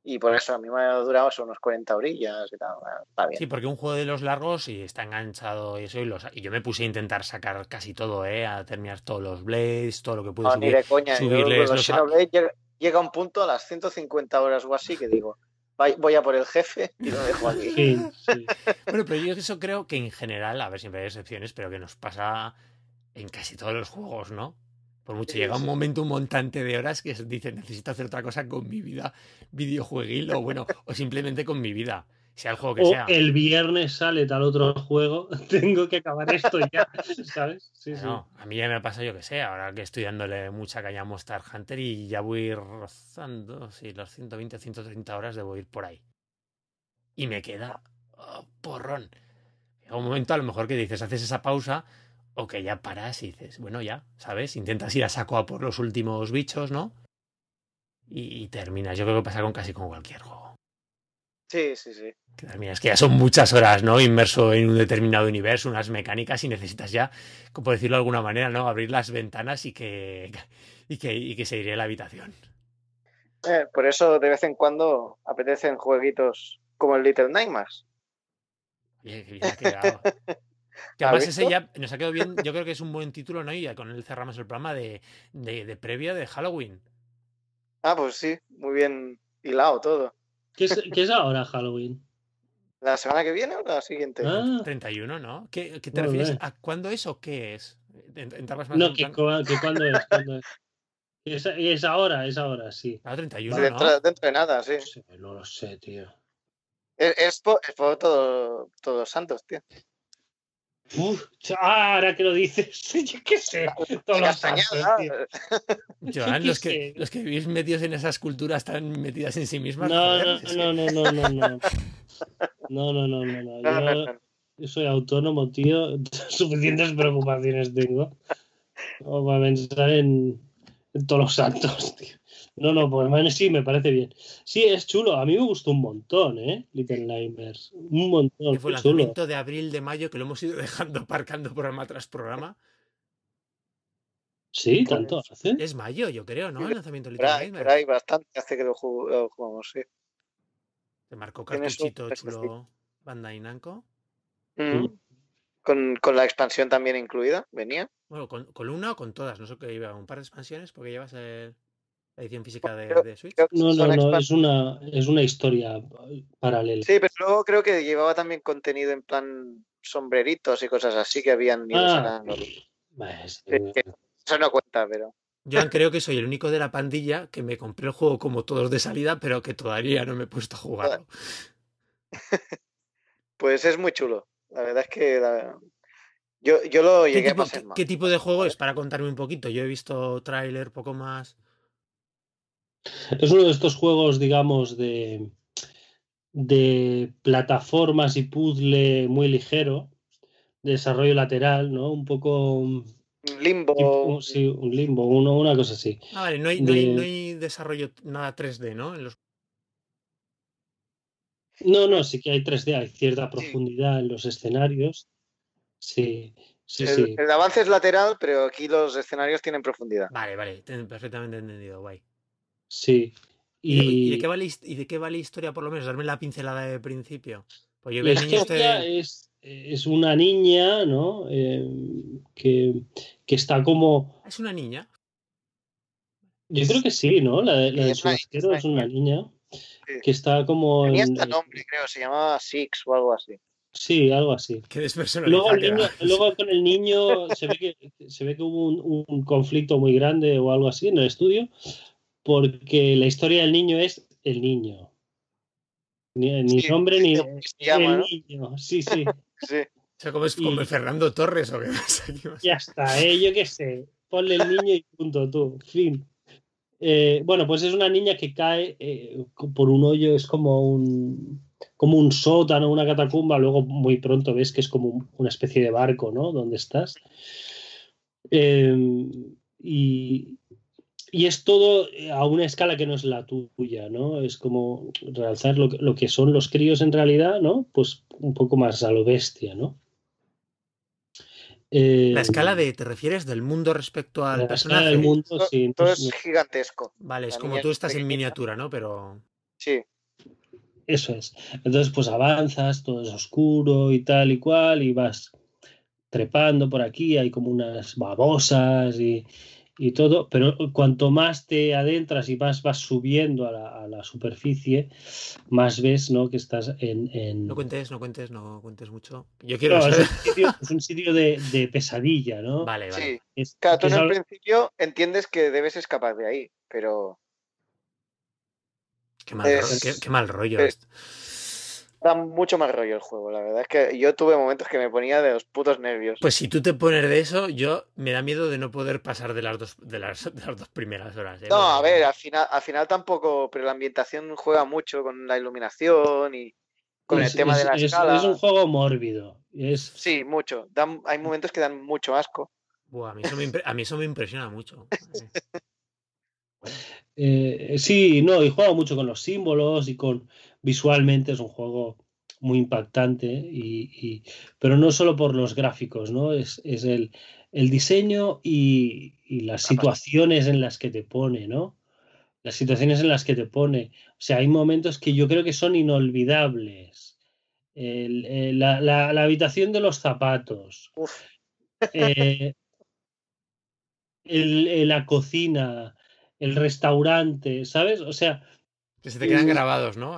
Y por eso a mí me ha durado eso, unos 40 horillas y tal. Está bien. Sí, porque un juego de los largos y está enganchado y eso. Y yo me puse a intentar sacar casi todo, a terminar todos los Blades, todo lo que pude No, subir. ni de coña. Yo Subirles con los Xenoblade llega un punto a las 150 horas o así que digo, voy a por el jefe y lo dejo aquí. Sí. Bueno, pero yo eso creo que en general, a ver, siempre hay excepciones, pero que nos pasa en casi todos los juegos, ¿no? Por mucho Sí, llega un sí. momento, un montante de horas que dice, necesito hacer otra cosa con mi vida videojueguil o bueno, o simplemente con mi vida, sea el juego que O sea. el viernes sale tal otro juego, tengo que acabar esto ya, ¿sabes? Sí, No, a mí ya me pasa, yo que sé, ahora que estoy dándole mucha caña a Monster Hunter y ya voy rozando, sí, los 120, 130 horas debo ir por ahí. Y me queda porrón. Llega un momento a lo mejor que dices, haces esa pausa o que ya paras y dices, bueno, ya, ¿sabes? Intentas ir a saco a por los últimos bichos, ¿no? Y terminas. Yo creo que pasa con casi con cualquier juego. Sí. Que terminas, que ya son muchas horas, ¿no? Inmerso en un determinado universo, unas mecánicas y necesitas ya, por decirlo de alguna manera, ¿no? Abrir las ventanas y que se iré a la habitación. Por eso de vez en cuando apetecen jueguitos como el Little Nightmares. Oye, qué bien ha quedado. Que además ese ya nos ha quedado bien. Yo creo que es un buen título, ¿no? Y ya con él cerramos el programa de previa de Halloween. Ah, pues sí, muy bien hilado todo. ¿Qué es ahora Halloween? ¿La semana que viene o la siguiente? 31, ¿no? ¿Qué te refieres? ¿A cuándo es o qué es? No, que cuándo es. Es ahora, sí. Claro, 31, Sí, ¿no? dentro de nada, sí. No lo sé, tío. Es por Todos Santos, tío. Ahora que lo dices, yo qué sé. Todos los santos, tío. Joan, los que vivís metidos en esas culturas están metidas en sí mismas. No. Yo soy autónomo, tío. Suficientes preocupaciones tengo como para pensar en todos los santos, tío. No, pues bueno, sí, me parece bien. Sí, es chulo. A mí me gustó un montón, Little Nightmares. Un montón. Que fue el lanzamiento de abril, de mayo, que lo hemos ido dejando aparcando programa tras programa. Sí, tanto hace. Es mayo, yo creo, ¿no? El lanzamiento de Little Nightmares. Por ahí bastante hace que lo jugamos, sí. Te marcó cartuchito chulo Bandai Namco. Con la expansión también incluida, venía. Bueno, con una o con todas, no sé qué iba, un par de expansiones porque llevas la edición física de Switch. No, es una historia paralela. Sí, pero luego creo que llevaba también contenido en plan sombreritos y cosas así que habían ido sacando. Eso no cuenta, pero... Yo creo que soy el único de la pandilla que me compré el juego como todos de salida, pero que todavía no me he puesto a jugarlo. Pues es muy chulo. La verdad es que yo lo llegué a pasar mal. ¿Qué tipo de juego es? Para contarme un poquito. Yo he visto tráiler, poco más. Es uno de estos juegos, digamos, de plataformas y puzzle muy ligero, de desarrollo lateral, ¿no? Un poco... Un limbo. Sí, un limbo, una cosa así. Vale, no hay desarrollo nada 3D, ¿no? No, sí que hay 3D, hay cierta profundidad en los escenarios. Sí. El avance es lateral, pero aquí los escenarios tienen profundidad. Vale, perfectamente entendido, guay. Sí. ¿Y de qué va la historia, por lo menos? Darme la pincelada de principio. Pues yo la historia es una niña, ¿no? Que está como... ¿Es una niña? Yo creo que sí, ¿no? La del chubasquero es una niña que está como... Tenía este nombre, creo, se llamaba Six o algo así. Sí, algo así. Qué despersonalizado. Luego con el niño se ve que hubo un conflicto muy grande o algo así en el estudio, porque la historia del niño es el niño. Ni nombre ni el niño. Sí. O sea, como Fernando Torres o qué pasa. Ya está, yo qué sé. Ponle el niño y punto, tú. Fin. Bueno, pues es una niña que cae por un hoyo, es como un sótano, una catacumba. Luego muy pronto ves que es como una especie de barco, ¿no? Donde estás. Y es todo a una escala que no es la tuya, ¿no? Es como realzar lo que son los críos en realidad, ¿no? Pues un poco más a lo bestia, ¿no? La escala ¿te refieres del mundo respecto al personaje? Del mundo, sí. Todo es gigantesco. Vale, es como tú estás en miniatura, ¿no? Pero... Sí, Eso es. Entonces, pues avanzas, todo es oscuro y tal y cual, y vas trepando por aquí, hay como unas babosas y todo, pero cuanto más te adentras y más vas subiendo a la superficie, más ves, ¿no? Que estás No cuentes mucho. Yo No, quiero saber. es un sitio de pesadilla, ¿no? Vale. Sí. Es, Claro, tú que en es el algo- principio entiendes que debes escapar de ahí, pero Qué es, mal rollo eh, esto. da mucho más rollo el juego, la verdad es que yo tuve momentos que me ponía de los putos nervios. Pues si tú te pones de eso, yo me da miedo de no poder pasar de las dos primeras horas. No, a Porque ver, al final tampoco, pero la ambientación juega mucho con la iluminación y con el tema de la es un escala. juego mórbido. Sí, mucho. Hay momentos que dan mucho asco. buah, a mí eso me impresiona mucho. Bueno, Sí, no, y juega mucho con los símbolos y con visualmente es un juego muy impactante, pero no solo por los gráficos, ¿no? Es el diseño y las situaciones en las que te pone, ¿no? Las situaciones en las que te pone. O sea, hay momentos que yo creo que son inolvidables. La habitación de los zapatos, Uf, eh, la cocina, el restaurante, ¿sabes? O sea, que se te quedan grabados, ¿no?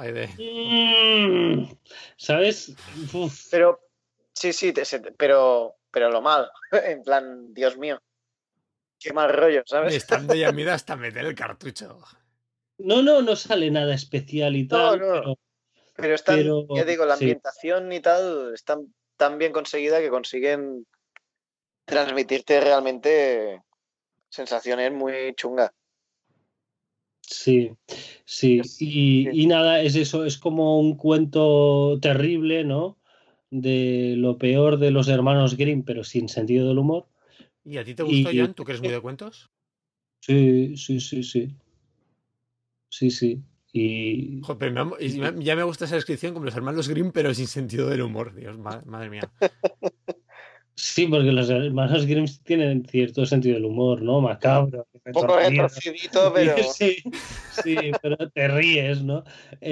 ¿sabes? Uf. pero sí, sí, pero lo mal. En plan, Dios mío, qué mal rollo, Me ¿sabes? están dando ya miedo hasta meter el cartucho. No sale nada especial y No, tal, no. Pero pero ya digo, la sí, ambientación y tal está tan bien conseguida que consiguen transmitirte realmente sensaciones muy chungas. sí, sí. Y nada, es eso, es como un cuento terrible, ¿no? De lo peor de los hermanos Grimm, pero sin sentido del humor. ¿Y a ti te gustó, Y Joan? ¿Tú que eres muy de cuentos? sí, sí, sí, sí. Sí, sí. Y, Joder, y- ya me gusta esa descripción como los hermanos Grimm, pero sin sentido del humor. Dios, madre mía. sí, porque los hermanos Grimm tienen cierto sentido del humor, ¿no? Macabro, Un poco retorcido. retorcidito, pero Sí, sí, pero te ríes, ¿no?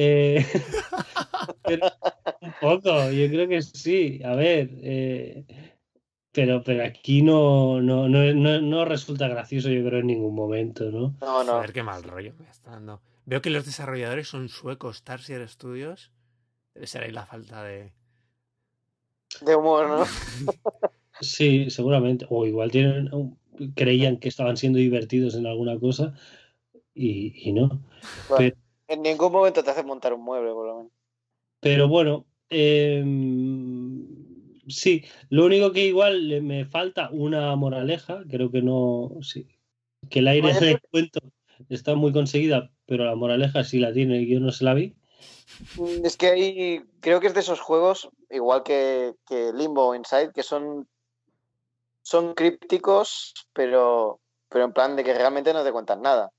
Pero un poco, yo creo que sí. A ver, pero aquí no resulta gracioso, yo creo, en ningún momento, ¿no? no, no. Joder, qué mal rollo me está dando. Veo que los desarrolladores son suecos, Tarsier Studios. Debe ser ahí la falta de. De humor, ¿no? Sí, seguramente. O igual creían que estaban siendo divertidos en alguna cosa y no. Bueno, en ningún momento te hace montar un mueble, por lo menos. Pero bueno, sí, lo único que igual me falta una moraleja, creo que no, sí, que el aire Oye, del cuento está muy conseguida, pero la moraleja sí la tiene y yo no se la vi. es que ahí creo que es de esos juegos, igual que Limbo o Inside, que son crípticos, pero en plan de que realmente no te cuentan nada.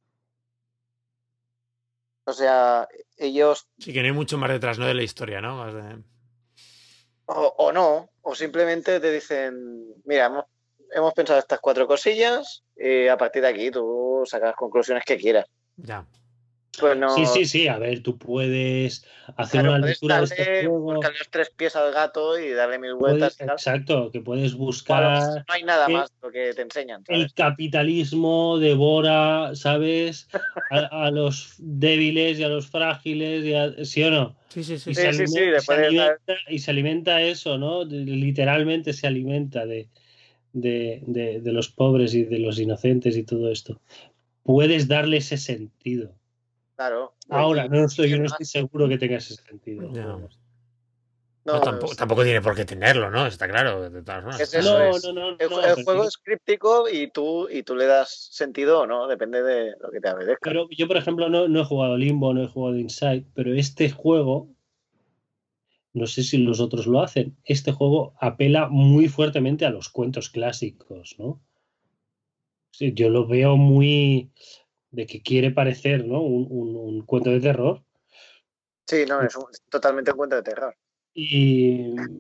O sea, ellos, Sí, que no hay mucho más detrás, ¿no? De la historia, ¿no? Más de. o no, o simplemente te dicen, mira, hemos pensado estas 4 cosillas y a partir de aquí tú sacas conclusiones que quieras. Ya. Pues Sí, no, sí, sí, a ver, tú puedes hacer claro, una puedes lectura de este juego, buscarle los 3 pies al gato y darle 1000 vueltas y tal. exacto, que puedes O a lo mejor buscar no hay nada que más lo que te enseñan, el ¿sabes? capitalismo devora, ¿sabes? A los débiles y a los frágiles, ¿sí o no? Sí, sí, sí, Y sí. Sí, sí, sí, le puedes dar. se alimenta eso, ¿no? Literalmente se alimenta de los pobres y de los inocentes y todo esto. Puedes darle ese sentido. Claro. Ahora, ¿Y qué yo no estoy más? seguro que tenga ese sentido el Ya. juego. No, No, tampoco tiene por qué tenerlo, ¿no? Está claro, de todas formas. es eso, es. El Pero juego es críptico y tú le das sentido o no, depende de lo que te apetezca. pero yo, por ejemplo, no he jugado Limbo, no he jugado Inside, pero este juego, no sé si los otros lo hacen, este juego apela muy fuertemente a los cuentos clásicos, ¿no? Sí, yo lo veo muy de que quiere parecer, ¿no? Un cuento de terror. Sí, no, es totalmente un cuento de terror. Y,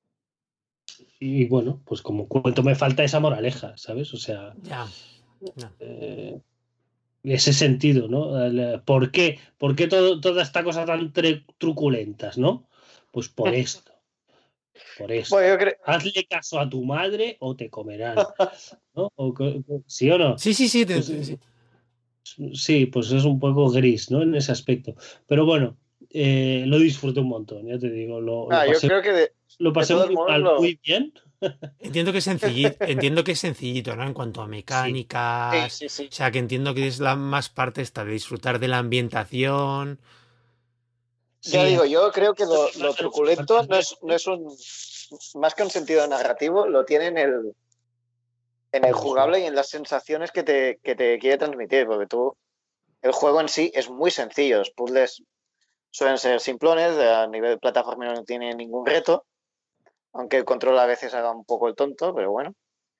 y bueno, pues como cuento me falta esa moraleja, ¿sabes? O sea, Ya. Ya. eh, ese sentido, ¿no? ¿Por qué? ¿Por qué toda esta cosa tan truculentas, ¿no? Pues por esto, por esto. Bueno, yo creo... Hazle caso a tu madre o te comerán, ¿no? ¿Sí o no? Sí, sí. Pues, Sí. sí, pues es un poco gris, ¿no? En ese aspecto. Pero bueno, lo disfruté un montón, ya te digo, lo yo pasé, creo que de muy todos modos mal, muy bien. Entiendo que es sencillito, ¿no? En cuanto a mecánicas. Sí. O sea, que entiendo que es la más parte esta de disfrutar de la ambientación. Ya Sí, digo, yo creo que lo truculento no es un... Más que un sentido narrativo, lo tiene en el jugable y en las sensaciones que te quiere transmitir, porque el juego en sí es muy sencillo, los puzzles suelen ser simplones, a nivel de plataforma no tiene ningún reto, aunque el control a veces haga un poco el tonto, pero bueno.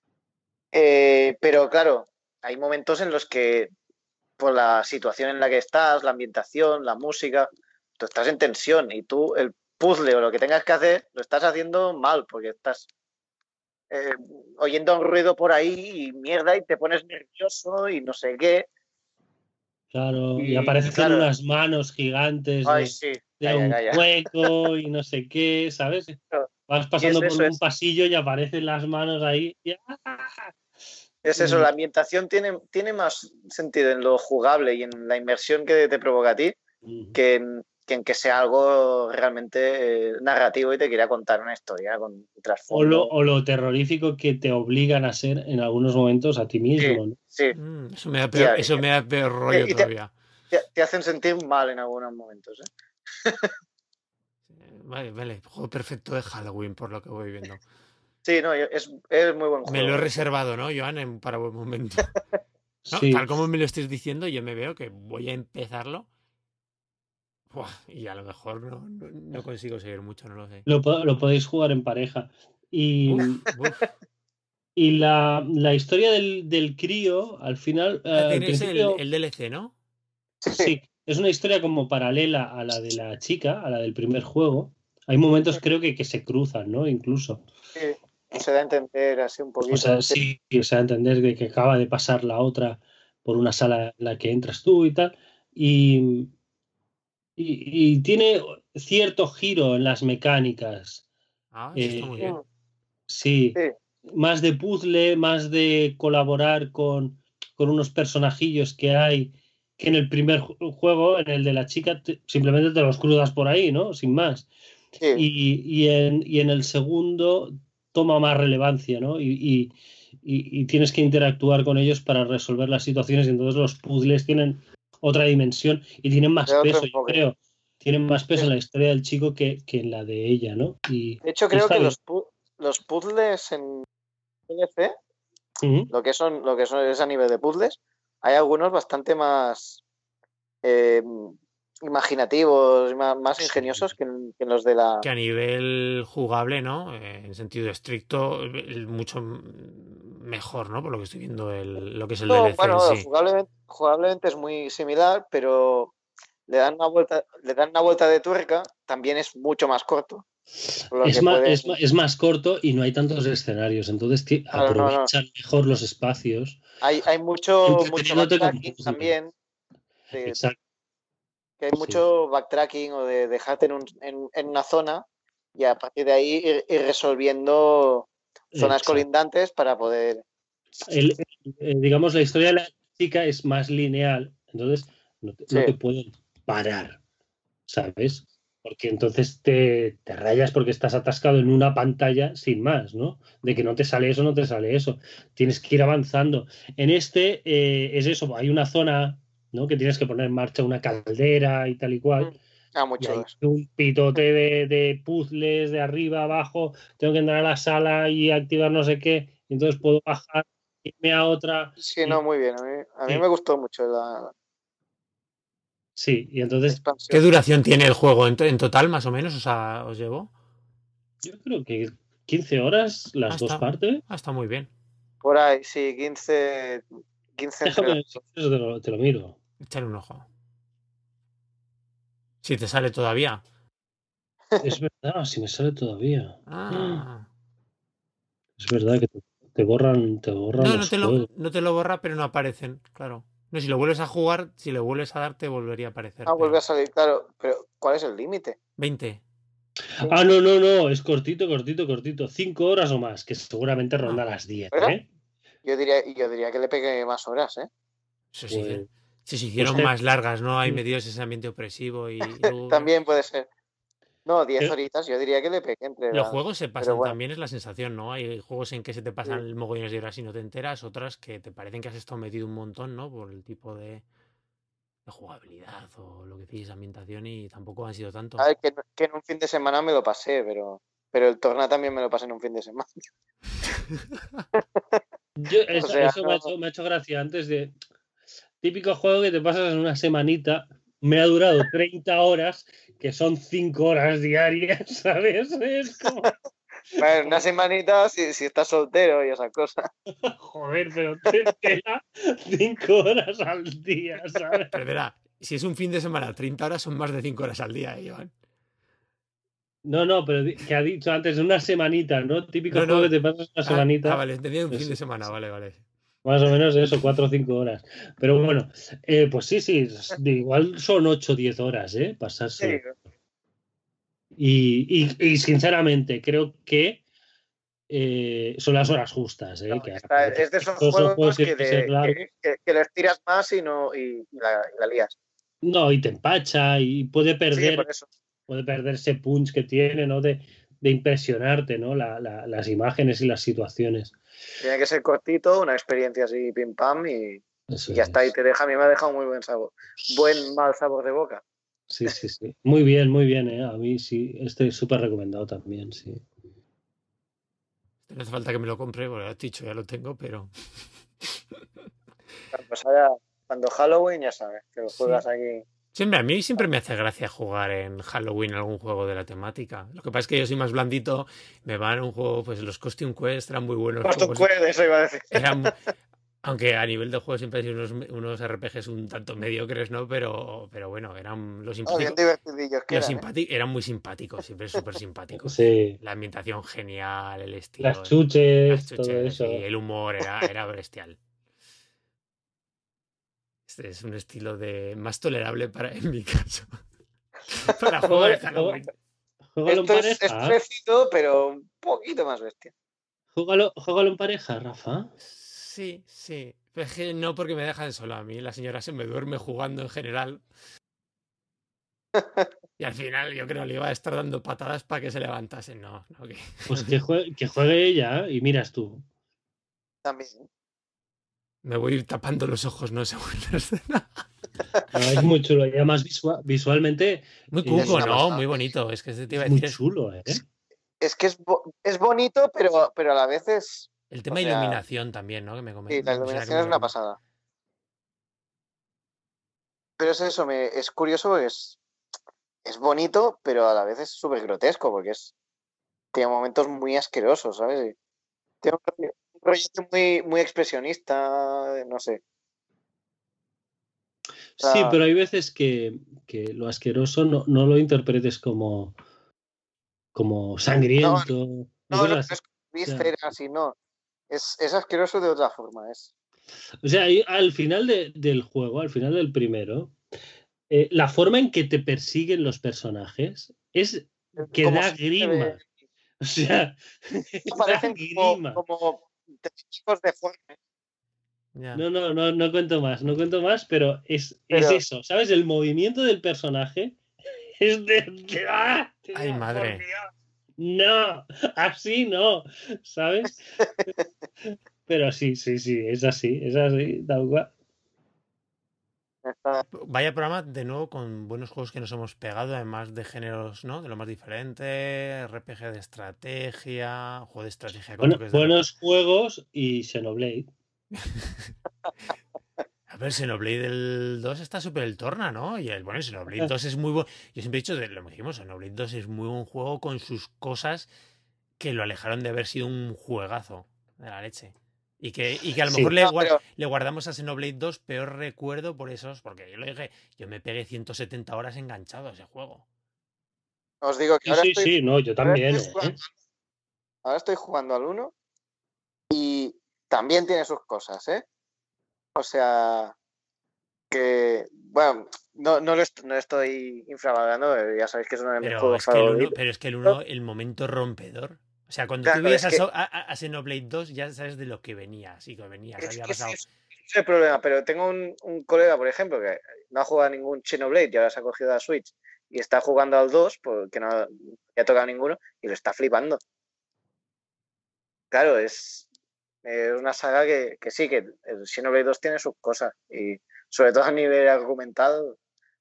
Pero claro, hay momentos en los que por la situación en la que estás, la ambientación, la música, tú estás en tensión y tú el puzzle o lo que tengas que hacer lo estás haciendo mal porque estás oyendo un ruido por ahí y mierda y te pones nervioso y no sé qué. claro, y Y aparecen claro, unas manos gigantes ay, sí, de calla, un calla. hueco y no sé qué, ¿sabes? Vas Y es pasando por eso, un pasillo y aparecen las manos ahí. es eso, la ambientación tiene más sentido en lo jugable y en la inmersión que te provoca a ti que en que sea algo realmente narrativo y te quiera contar una historia con un trasfondo. O lo terrorífico que te obligan a ser en algunos momentos a ti Sí, mismo, ¿no? sí. Eso me da peor rollo Y todavía. te hacen sentir mal en algunos momentos. Vale. Juego perfecto de Halloween, por lo que voy viendo. Sí, no, es muy buen Me lo he juego. reservado, ¿no, Joan? Para buen momento. No, Sí. tal como me lo estés diciendo, yo me veo que voy a empezarlo. Buah, y a lo mejor no consigo seguir mucho, no lo sé. Lo podéis jugar en pareja. Y, Uf. y la historia del crío, al final, al Tienes principio, el DLC, ¿no? sí, es una historia como paralela a la de la chica, a la del primer juego. Hay momentos, creo que se cruzan, ¿no? Incluso. Sí, se da a entender así un O sea, poquito. sí, o sea, entender que acaba de pasar la otra por una sala en la que entras tú y tal. Y, y tiene cierto giro en las mecánicas. Ah, eso está muy bien. Eh, sí, Sí, más de puzzle, más de colaborar con unos personajillos que hay, que en el primer juego, en el de la chica, simplemente te los cruzas por ahí, ¿no? Sin más. sí. Y en el segundo toma más relevancia, ¿no? Y tienes que interactuar con ellos para resolver las situaciones y entonces los puzzles tienen otra dimensión y tienen De más otro peso, yo enfoque. creo. Tienen más peso Sí. en la historia del chico que en la de ella, ¿no? De hecho, Y creo está que bien. los puzzles en DLC, Ujú. lo que son es a nivel de puzzles, hay algunos bastante más eh, imaginativos, más ingeniosos que en los de la... Que a nivel jugable, ¿no? En sentido estricto, mucho mejor, ¿no? Por lo que estoy viendo, lo que es el No, DLC en bueno, sí. jugablemente es muy similar, pero le dan una vuelta de tuerca, también es mucho más corto. Por lo que pueden... Es más corto y no hay tantos escenarios, entonces Claro, no. aprovechan mejor los espacios, Hay mucho entreteniéndote con backtracking puzzles. también, de, Exacto, que hay sí. mucho backtracking o de dejarte en una zona y a partir de ahí ir resolviendo zonas Exacto. colindantes para poder... Digamos, la historia de la chica es más lineal, entonces Sí, no te pueden parar, ¿sabes? Porque entonces te rayas porque estás atascado en una pantalla sin más, ¿no? De que no te sale eso, no te sale eso. Tienes que ir avanzando. En este es eso, hay una zona, ¿no? Que tienes que poner en marcha una caldera y tal y cual. muy Y hay chulos. un pitote de puzzles de arriba abajo. Tengo que entrar a la sala y activar no sé qué. Y entonces puedo bajar, irme a otra. Sí, no, Y, muy bien. A mí sí, me gustó mucho la sí. Y entonces ¿Qué expansión. duración tiene el juego en total, más o menos? O sea, ¿os llevó? yo creo que 15 horas Ah, las dos partes. está muy bien. Por ahí, sí, 15 entre las Déjame, si dos. quieres te lo miro. Échale un ojo. Si te sale todavía. Es verdad, si me sale todavía. Ah. Es verdad que te borran No, los juegos. no te lo borra, pero no aparecen, claro. No, si lo vuelves a jugar, si le vuelves a dar, te volvería a aparecer. Ah, vuelve a salir, claro. Pero, ¿cuál es el límite? 20. Ah, no, es cortito. 5 horas o más, que seguramente ronda las 10, ¿Verdad? ¿eh? Yo diría que le pegué más horas, ¿eh? Eso Pues- sí. Si se hicieron pues- más largas, ¿no? Hay medios ese ambiente opresivo y luego- También puede ser. No, 10 Pero- horitas, yo diría que le pegué entre Los las... juegos se Pero pasan bueno, también, es la sensación, ¿no? Hay juegos en que se te pasan Sí. el mogollones de horas y no te enteras, otras que te parecen que has estado metido un montón, ¿no? Por el tipo de jugabilidad o lo que decís, ambientación, y tampoco han sido tanto. a ver, que en un fin de semana me lo pasé, pero el Torna también me lo pasé en un fin de semana. O sea, eso me ha hecho gracia antes de... Típico juego que te pasas en una semanita, me ha durado 30 horas, que son 5 horas diarias, ¿sabes? Es como... Bueno, una semanita si estás soltero y esas cosas. Joder, pero te da 5 horas al día, ¿sabes? Pero verá, si es un fin de semana, 30 horas son más de 5 horas al día, Iván. No, pero que ha dicho antes, una semanita, ¿no? Típico No, juego que te pasas una semanita. vale, entendía un fin Sí, de semana, vale. Más o menos eso, 4 o 5 horas. Pero bueno, pues sí, igual son 8 o 10 horas, ¿eh? Pasarse. Y sinceramente, creo que son las horas justas, ¿eh? No, Que es de esos todos los juegos tienen que ser largos. que les tiras más y la lías. No, y te empacha y puede Sí, perder, por eso. puede perder ese punch que tiene, ¿no? De impresionarte, ¿no? Las imágenes y las situaciones. Tiene que ser cortito, una experiencia así pim pam y Eso ya está. es. Y a mí me ha dejado muy buen sabor. Mal sabor de boca. Sí. Muy bien, ¿eh? A mí sí, estoy súper recomendado también, sí. No hace falta que me lo compre, porque has dicho, ya lo tengo, pero... Pues allá, cuando Halloween, ya sabes, que lo Sí. juegas aquí. A mí siempre me hace gracia jugar en Halloween algún juego de la temática. Lo que pasa es que yo soy más blandito, me van a un juego, pues los Costume Quest eran muy buenos. Costume Quest, eso iba a decir. Aunque a nivel de juego siempre han sido unos RPGs un tanto mediocres, ¿no? Pero bueno, eran los simpáticos. Bien divertidillos que eran muy simpáticos, siempre súper simpáticos. Sí. La ambientación genial, el estilo. Las chuches, todo eso. Y el humor era bestial. Este es un estilo más tolerable en mi caso. Para juego de Halloween. Esto es parecido, pero un poquito más bestia. Júgalo en pareja, Rafa. Sí. Pero es que no, porque me dejan solo a mí. La señora se me duerme jugando en general. Y al final yo creo que le iba a estar dando patadas para que se levantase. No. Pues que juegue ella y miras tú. También. Me voy a ir tapando los ojos, no según la escena. No, es muy chulo. Y además visualmente... Muy cuco, ¿no? Muy bonito. Es que te iba a decir... Muy chulo, ¿eh? Es que es bonito, pero a la vez es... El tema de iluminación también, ¿no? Que me comenté. Sí, la iluminación es una pasada. Pero es eso, es curioso porque es bonito, pero a la vez es súper grotesco porque tiene momentos muy asquerosos, ¿sabes? Tiene un proyecto muy expresionista, no sé. Sí, pero hay veces que lo asqueroso no lo interpretes como sangriento. No es vísceras y no. Es asqueroso de otra forma. O sea, al final del juego, al final del primero, la forma en que te persiguen los personajes es que da grima. O sea, parecen como chicos deformes. No cuento más, pero es eso, ¿sabes? El movimiento del personaje es de ¡ay, madre! No, así no, ¿sabes? Pero sí, es así, tal cual. Vaya programa de nuevo con buenos juegos que nos hemos pegado, además de géneros, ¿no? De lo más diferente, RPG de estrategia, juego de estrategia con buenos juegos y Xenoblade. A ver, Xenoblade el 2 está súper el torna, ¿no? Y el Xenoblade 2 es muy bueno. Yo siempre he dicho, lo dijimos, Xenoblade 2 es muy buen juego con sus cosas que lo alejaron de haber sido un juegazo de la leche. Y que a lo mejor le guardamos a Xenoblade 2 peor recuerdo por esos, porque yo lo dije, yo me pegué 170 horas enganchado a ese juego. Os digo que ahora yo también. Ahora estoy jugando al 1 y también tiene sus cosas, ¿eh? O sea, que bueno, no estoy infravalorando, ya sabéis que es uno de mis Pero juegos es que el 1, favoritos. pero es que el 1, el momento rompedor. O sea, cuando tú Claro, veías es que, a Xenoblade 2, ya sabes de lo que venía. Así que venía, que es había que ese pasado. es el problema, pero tengo un colega, por ejemplo, que no ha jugado a ningún Xenoblade y ahora se ha cogido la Switch y está jugando al 2 porque no ha tocado ninguno y lo está flipando. Claro, es una saga que sí, que el Xenoblade 2 tiene sus cosas y sobre todo a nivel argumentado,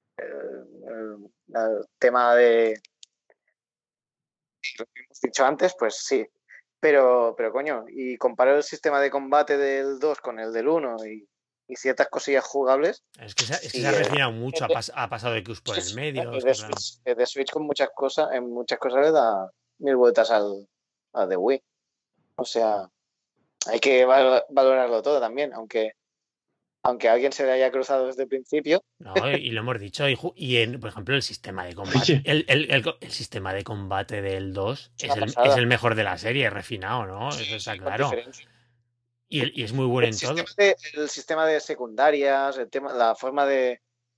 el tema de lo que hemos dicho antes, pues sí. Pero coño, y comparo el sistema de combate del 2 con el del 1 y ciertas cosillas jugables. Es que se Y ha refinado mucho. Ha pasado de Qs por el medio. Es que, claro. de Switch con muchas cosas, en muchas cosas le da 1000 vueltas al de Wii. O sea, hay que valorarlo todo también, aunque a alguien se le haya cruzado desde el principio. No, y lo hemos dicho. Por ejemplo, el sistema de combate. El sistema de combate del 2 es el mejor de la serie, refinado, ¿no? Eso está claro. Y es muy bueno en todo. El sistema de secundarias, la forma de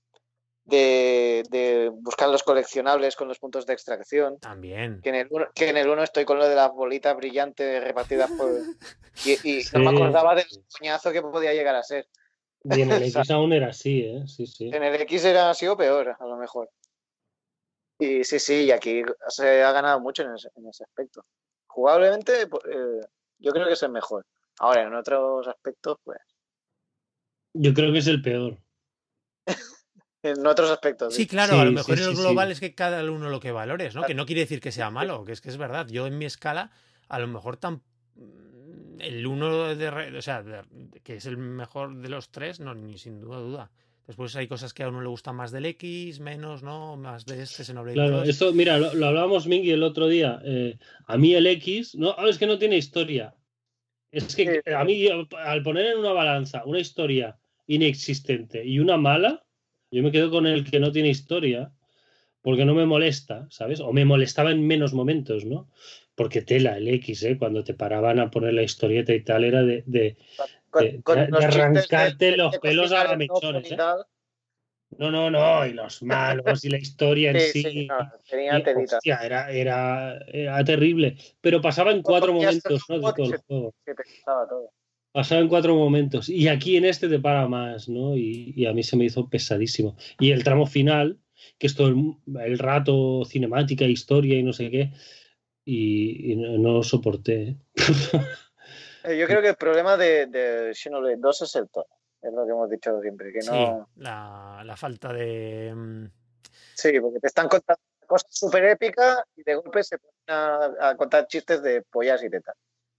buscar los coleccionables con los puntos de extracción. También. Que en el 1 estoy con lo de las bolitas brillantes repartidas por... Y no me acordaba del coñazo que podía llegar a ser. Y en el X aún era así, ¿eh? Sí, sí. En el X era así o peor, a lo mejor. Y sí, y aquí se ha ganado mucho en ese aspecto. Jugablemente, yo creo que es el mejor. Ahora, en otros aspectos, pues... Yo creo que es el peor. En otros aspectos. Sí, claro, a lo mejor en el global es que cada uno lo que valores, ¿no? Que no quiere decir que sea malo, que es verdad. Yo en mi escala, a lo mejor el 1 que es el mejor de los 3, no, ni sin duda. Después hay cosas que a uno le gustan más del X, menos, ¿no? Más de Xenoblade Claro, 2. esto, mira, lo hablábamos Mingy el otro día. A mí el X, no, es que no tiene historia. Es que a mí, al poner en una balanza una historia inexistente y una mala, yo me quedo con el que no tiene historia, porque no me molesta, ¿sabes? O me molestaba en menos momentos, ¿no? Porque tela, el X, cuando te paraban a poner la historieta y tal, era de arrancarte los pelos a la mechones, ¿eh? No, y los malos y la historia en sí. Sí, no, tenía telita. Hostia, era terrible. Pero pasaba en 4 momentos, ¿no? De todo el juego. Todo. Pasaba en 4 momentos. Y aquí en este te para más, ¿no? Y a mí se me hizo pesadísimo. Y el tramo final, que es todo el rato cinemática, historia y no sé qué, y no lo soporté. Yo creo que el problema de Xenoblade 2 es el tono. Es lo que hemos dicho siempre, que no... Sí, la falta de... Sí, porque te están contando cosas súper épicas y de golpe se ponen a contar chistes de pollas y tetas.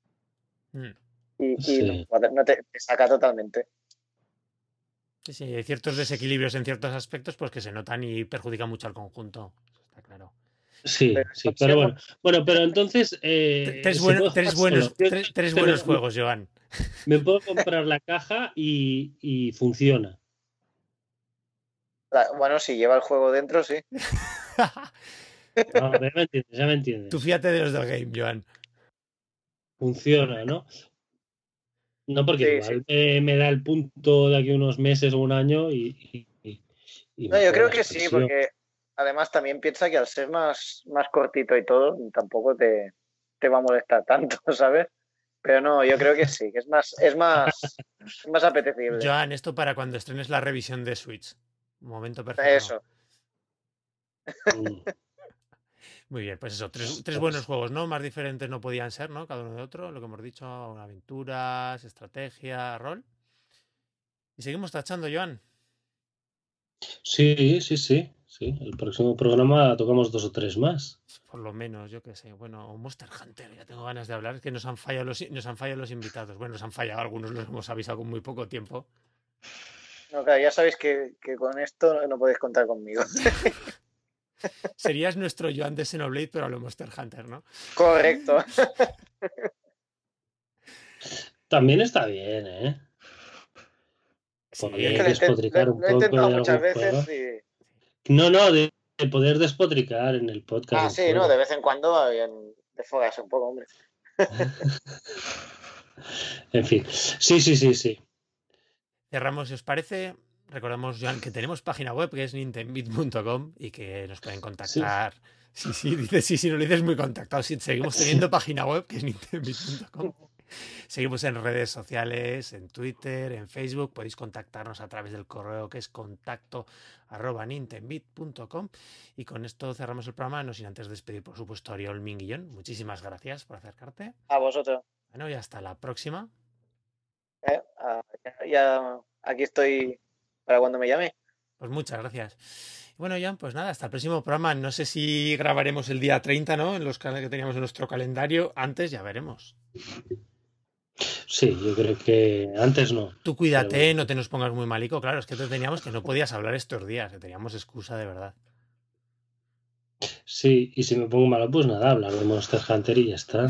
Y sí. No te saca totalmente. Sí, hay ciertos desequilibrios en ciertos aspectos pues que se notan y perjudican mucho al conjunto. Está claro. Sí, pero bueno, pero entonces... tres buenos juegos, Joan. Me puedo comprar la caja y funciona. Bueno, si lleva el juego dentro, sí. No, ya me entiendes. Tú fíjate de los del game, Joan. Funciona, ¿no? No, porque igual me da el punto de aquí unos meses o un año y no, yo creo que sí, porque además también piensa que al ser más cortito y todo, tampoco te va a molestar tanto, ¿sabes? Pero no, yo creo que sí, que es más apetecible. Joan, esto para cuando estrenes la revisión de Switch. Un momento perfecto. Eso. Muy bien, pues eso, tres buenos juegos, ¿no? Más diferentes no podían ser, ¿no? Cada uno de otro, lo que hemos dicho, aventuras, estrategia, rol. Y seguimos tachando, Joan. Sí. El próximo programa tocamos 2 o 3 más. Por lo menos, yo qué sé. Bueno, Monster Hunter, ya tengo ganas de hablar. Es que nos han fallado los invitados. Bueno, nos han fallado algunos, los hemos avisado con muy poco tiempo. No, claro, ya sabéis que con esto no podéis contar conmigo. Serías nuestro Joan de Xenoblade, pero a lo Monster Hunter, ¿no? Correcto. También está bien, ¿eh? Podría despotricar un poco. Lo he intentado muchas veces y... No, de poder despotricar en el podcast. Sí, no, de vez en cuando desfogarse un poco, hombre. En fin, sí. Cerramos, si os parece, Recordamos, Joan, que tenemos página web que es nintendbit.com y que nos pueden contactar. Sí, dices sí, no lo dices muy contactado. Sí, seguimos teniendo página web que es nintendbit.com. Seguimos en redes sociales, en Twitter, en Facebook. Podéis contactarnos a través del correo que es contacto@nintendbit.com. Y con esto cerramos el programa, no sin antes despedir, por supuesto, a Oriol Minguillón. Muchísimas gracias por acercarte. A vosotros. Bueno, y hasta la próxima. Ya aquí estoy para cuando me llame. Pues muchas gracias. Bueno, Jan, pues nada, hasta el próximo programa. No sé si grabaremos el día 30, ¿no? En los canales que teníamos en nuestro calendario. Antes ya veremos. Sí, yo creo que antes no. Tú cuídate, bueno. No te nos pongas muy malico. Claro, es que te teníamos que no podías hablar estos días, que teníamos excusa de verdad. Sí, y si me pongo malo, pues nada, hablar de Monster Hunter y ya está.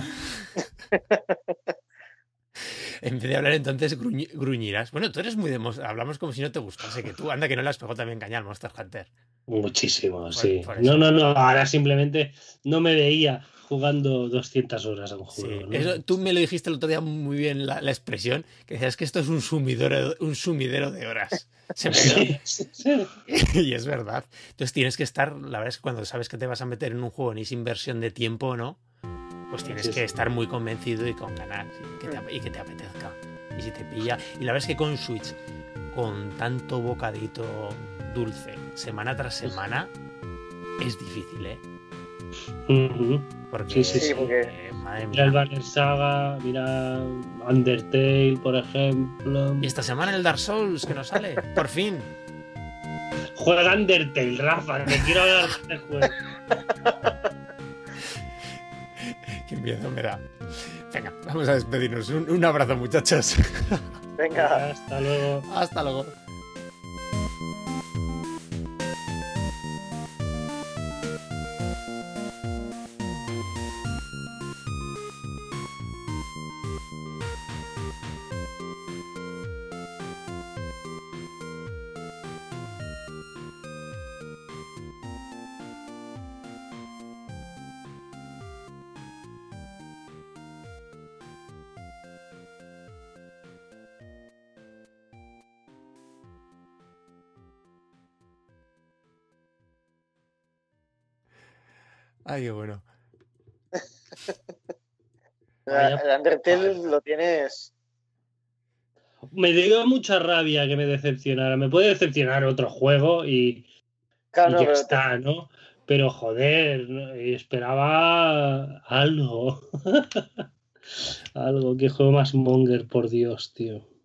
En vez de hablar entonces gruñirás. Bueno, tú eres muy de hablamos como si no te gustase, que tú, anda que no le has pegado también caña al Monster Hunter. Muchísimo, sí. No, ahora simplemente no me veía jugando 200 horas a un juego. Sí, ¿no? Eso, tú me lo dijiste el otro día muy bien la expresión, que decías que esto es un sumidero de horas. Se me quedó. Sí. Y es verdad. Entonces tienes que estar, la verdad es que cuando sabes que te vas a meter en un juego en esa inversión de tiempo, ¿no? Pues tienes que estar muy convencido y con ganas y que te apetezca. Y si te pilla. Y la verdad es que con Switch, con tanto bocadito dulce, semana tras semana, es difícil, ¿eh? Porque, porque madre mía. Mira el Banner Saga, mira Undertale, por ejemplo. Y esta semana el Dark Souls que nos sale, por fin. Juega Undertale, Rafa, que quiero hablar de este juego. Qué miedo me da. Venga, vamos a despedirnos. Un abrazo, muchachos. Venga. Hasta luego. Hasta luego. Ay, qué bueno. El Undertale lo tienes. Me dio mucha rabia que me decepcionara. Me puede decepcionar otro juego y Claro, ya está, ¿no? Pero joder, esperaba algo. Algo, que juego más monger, por Dios, tío.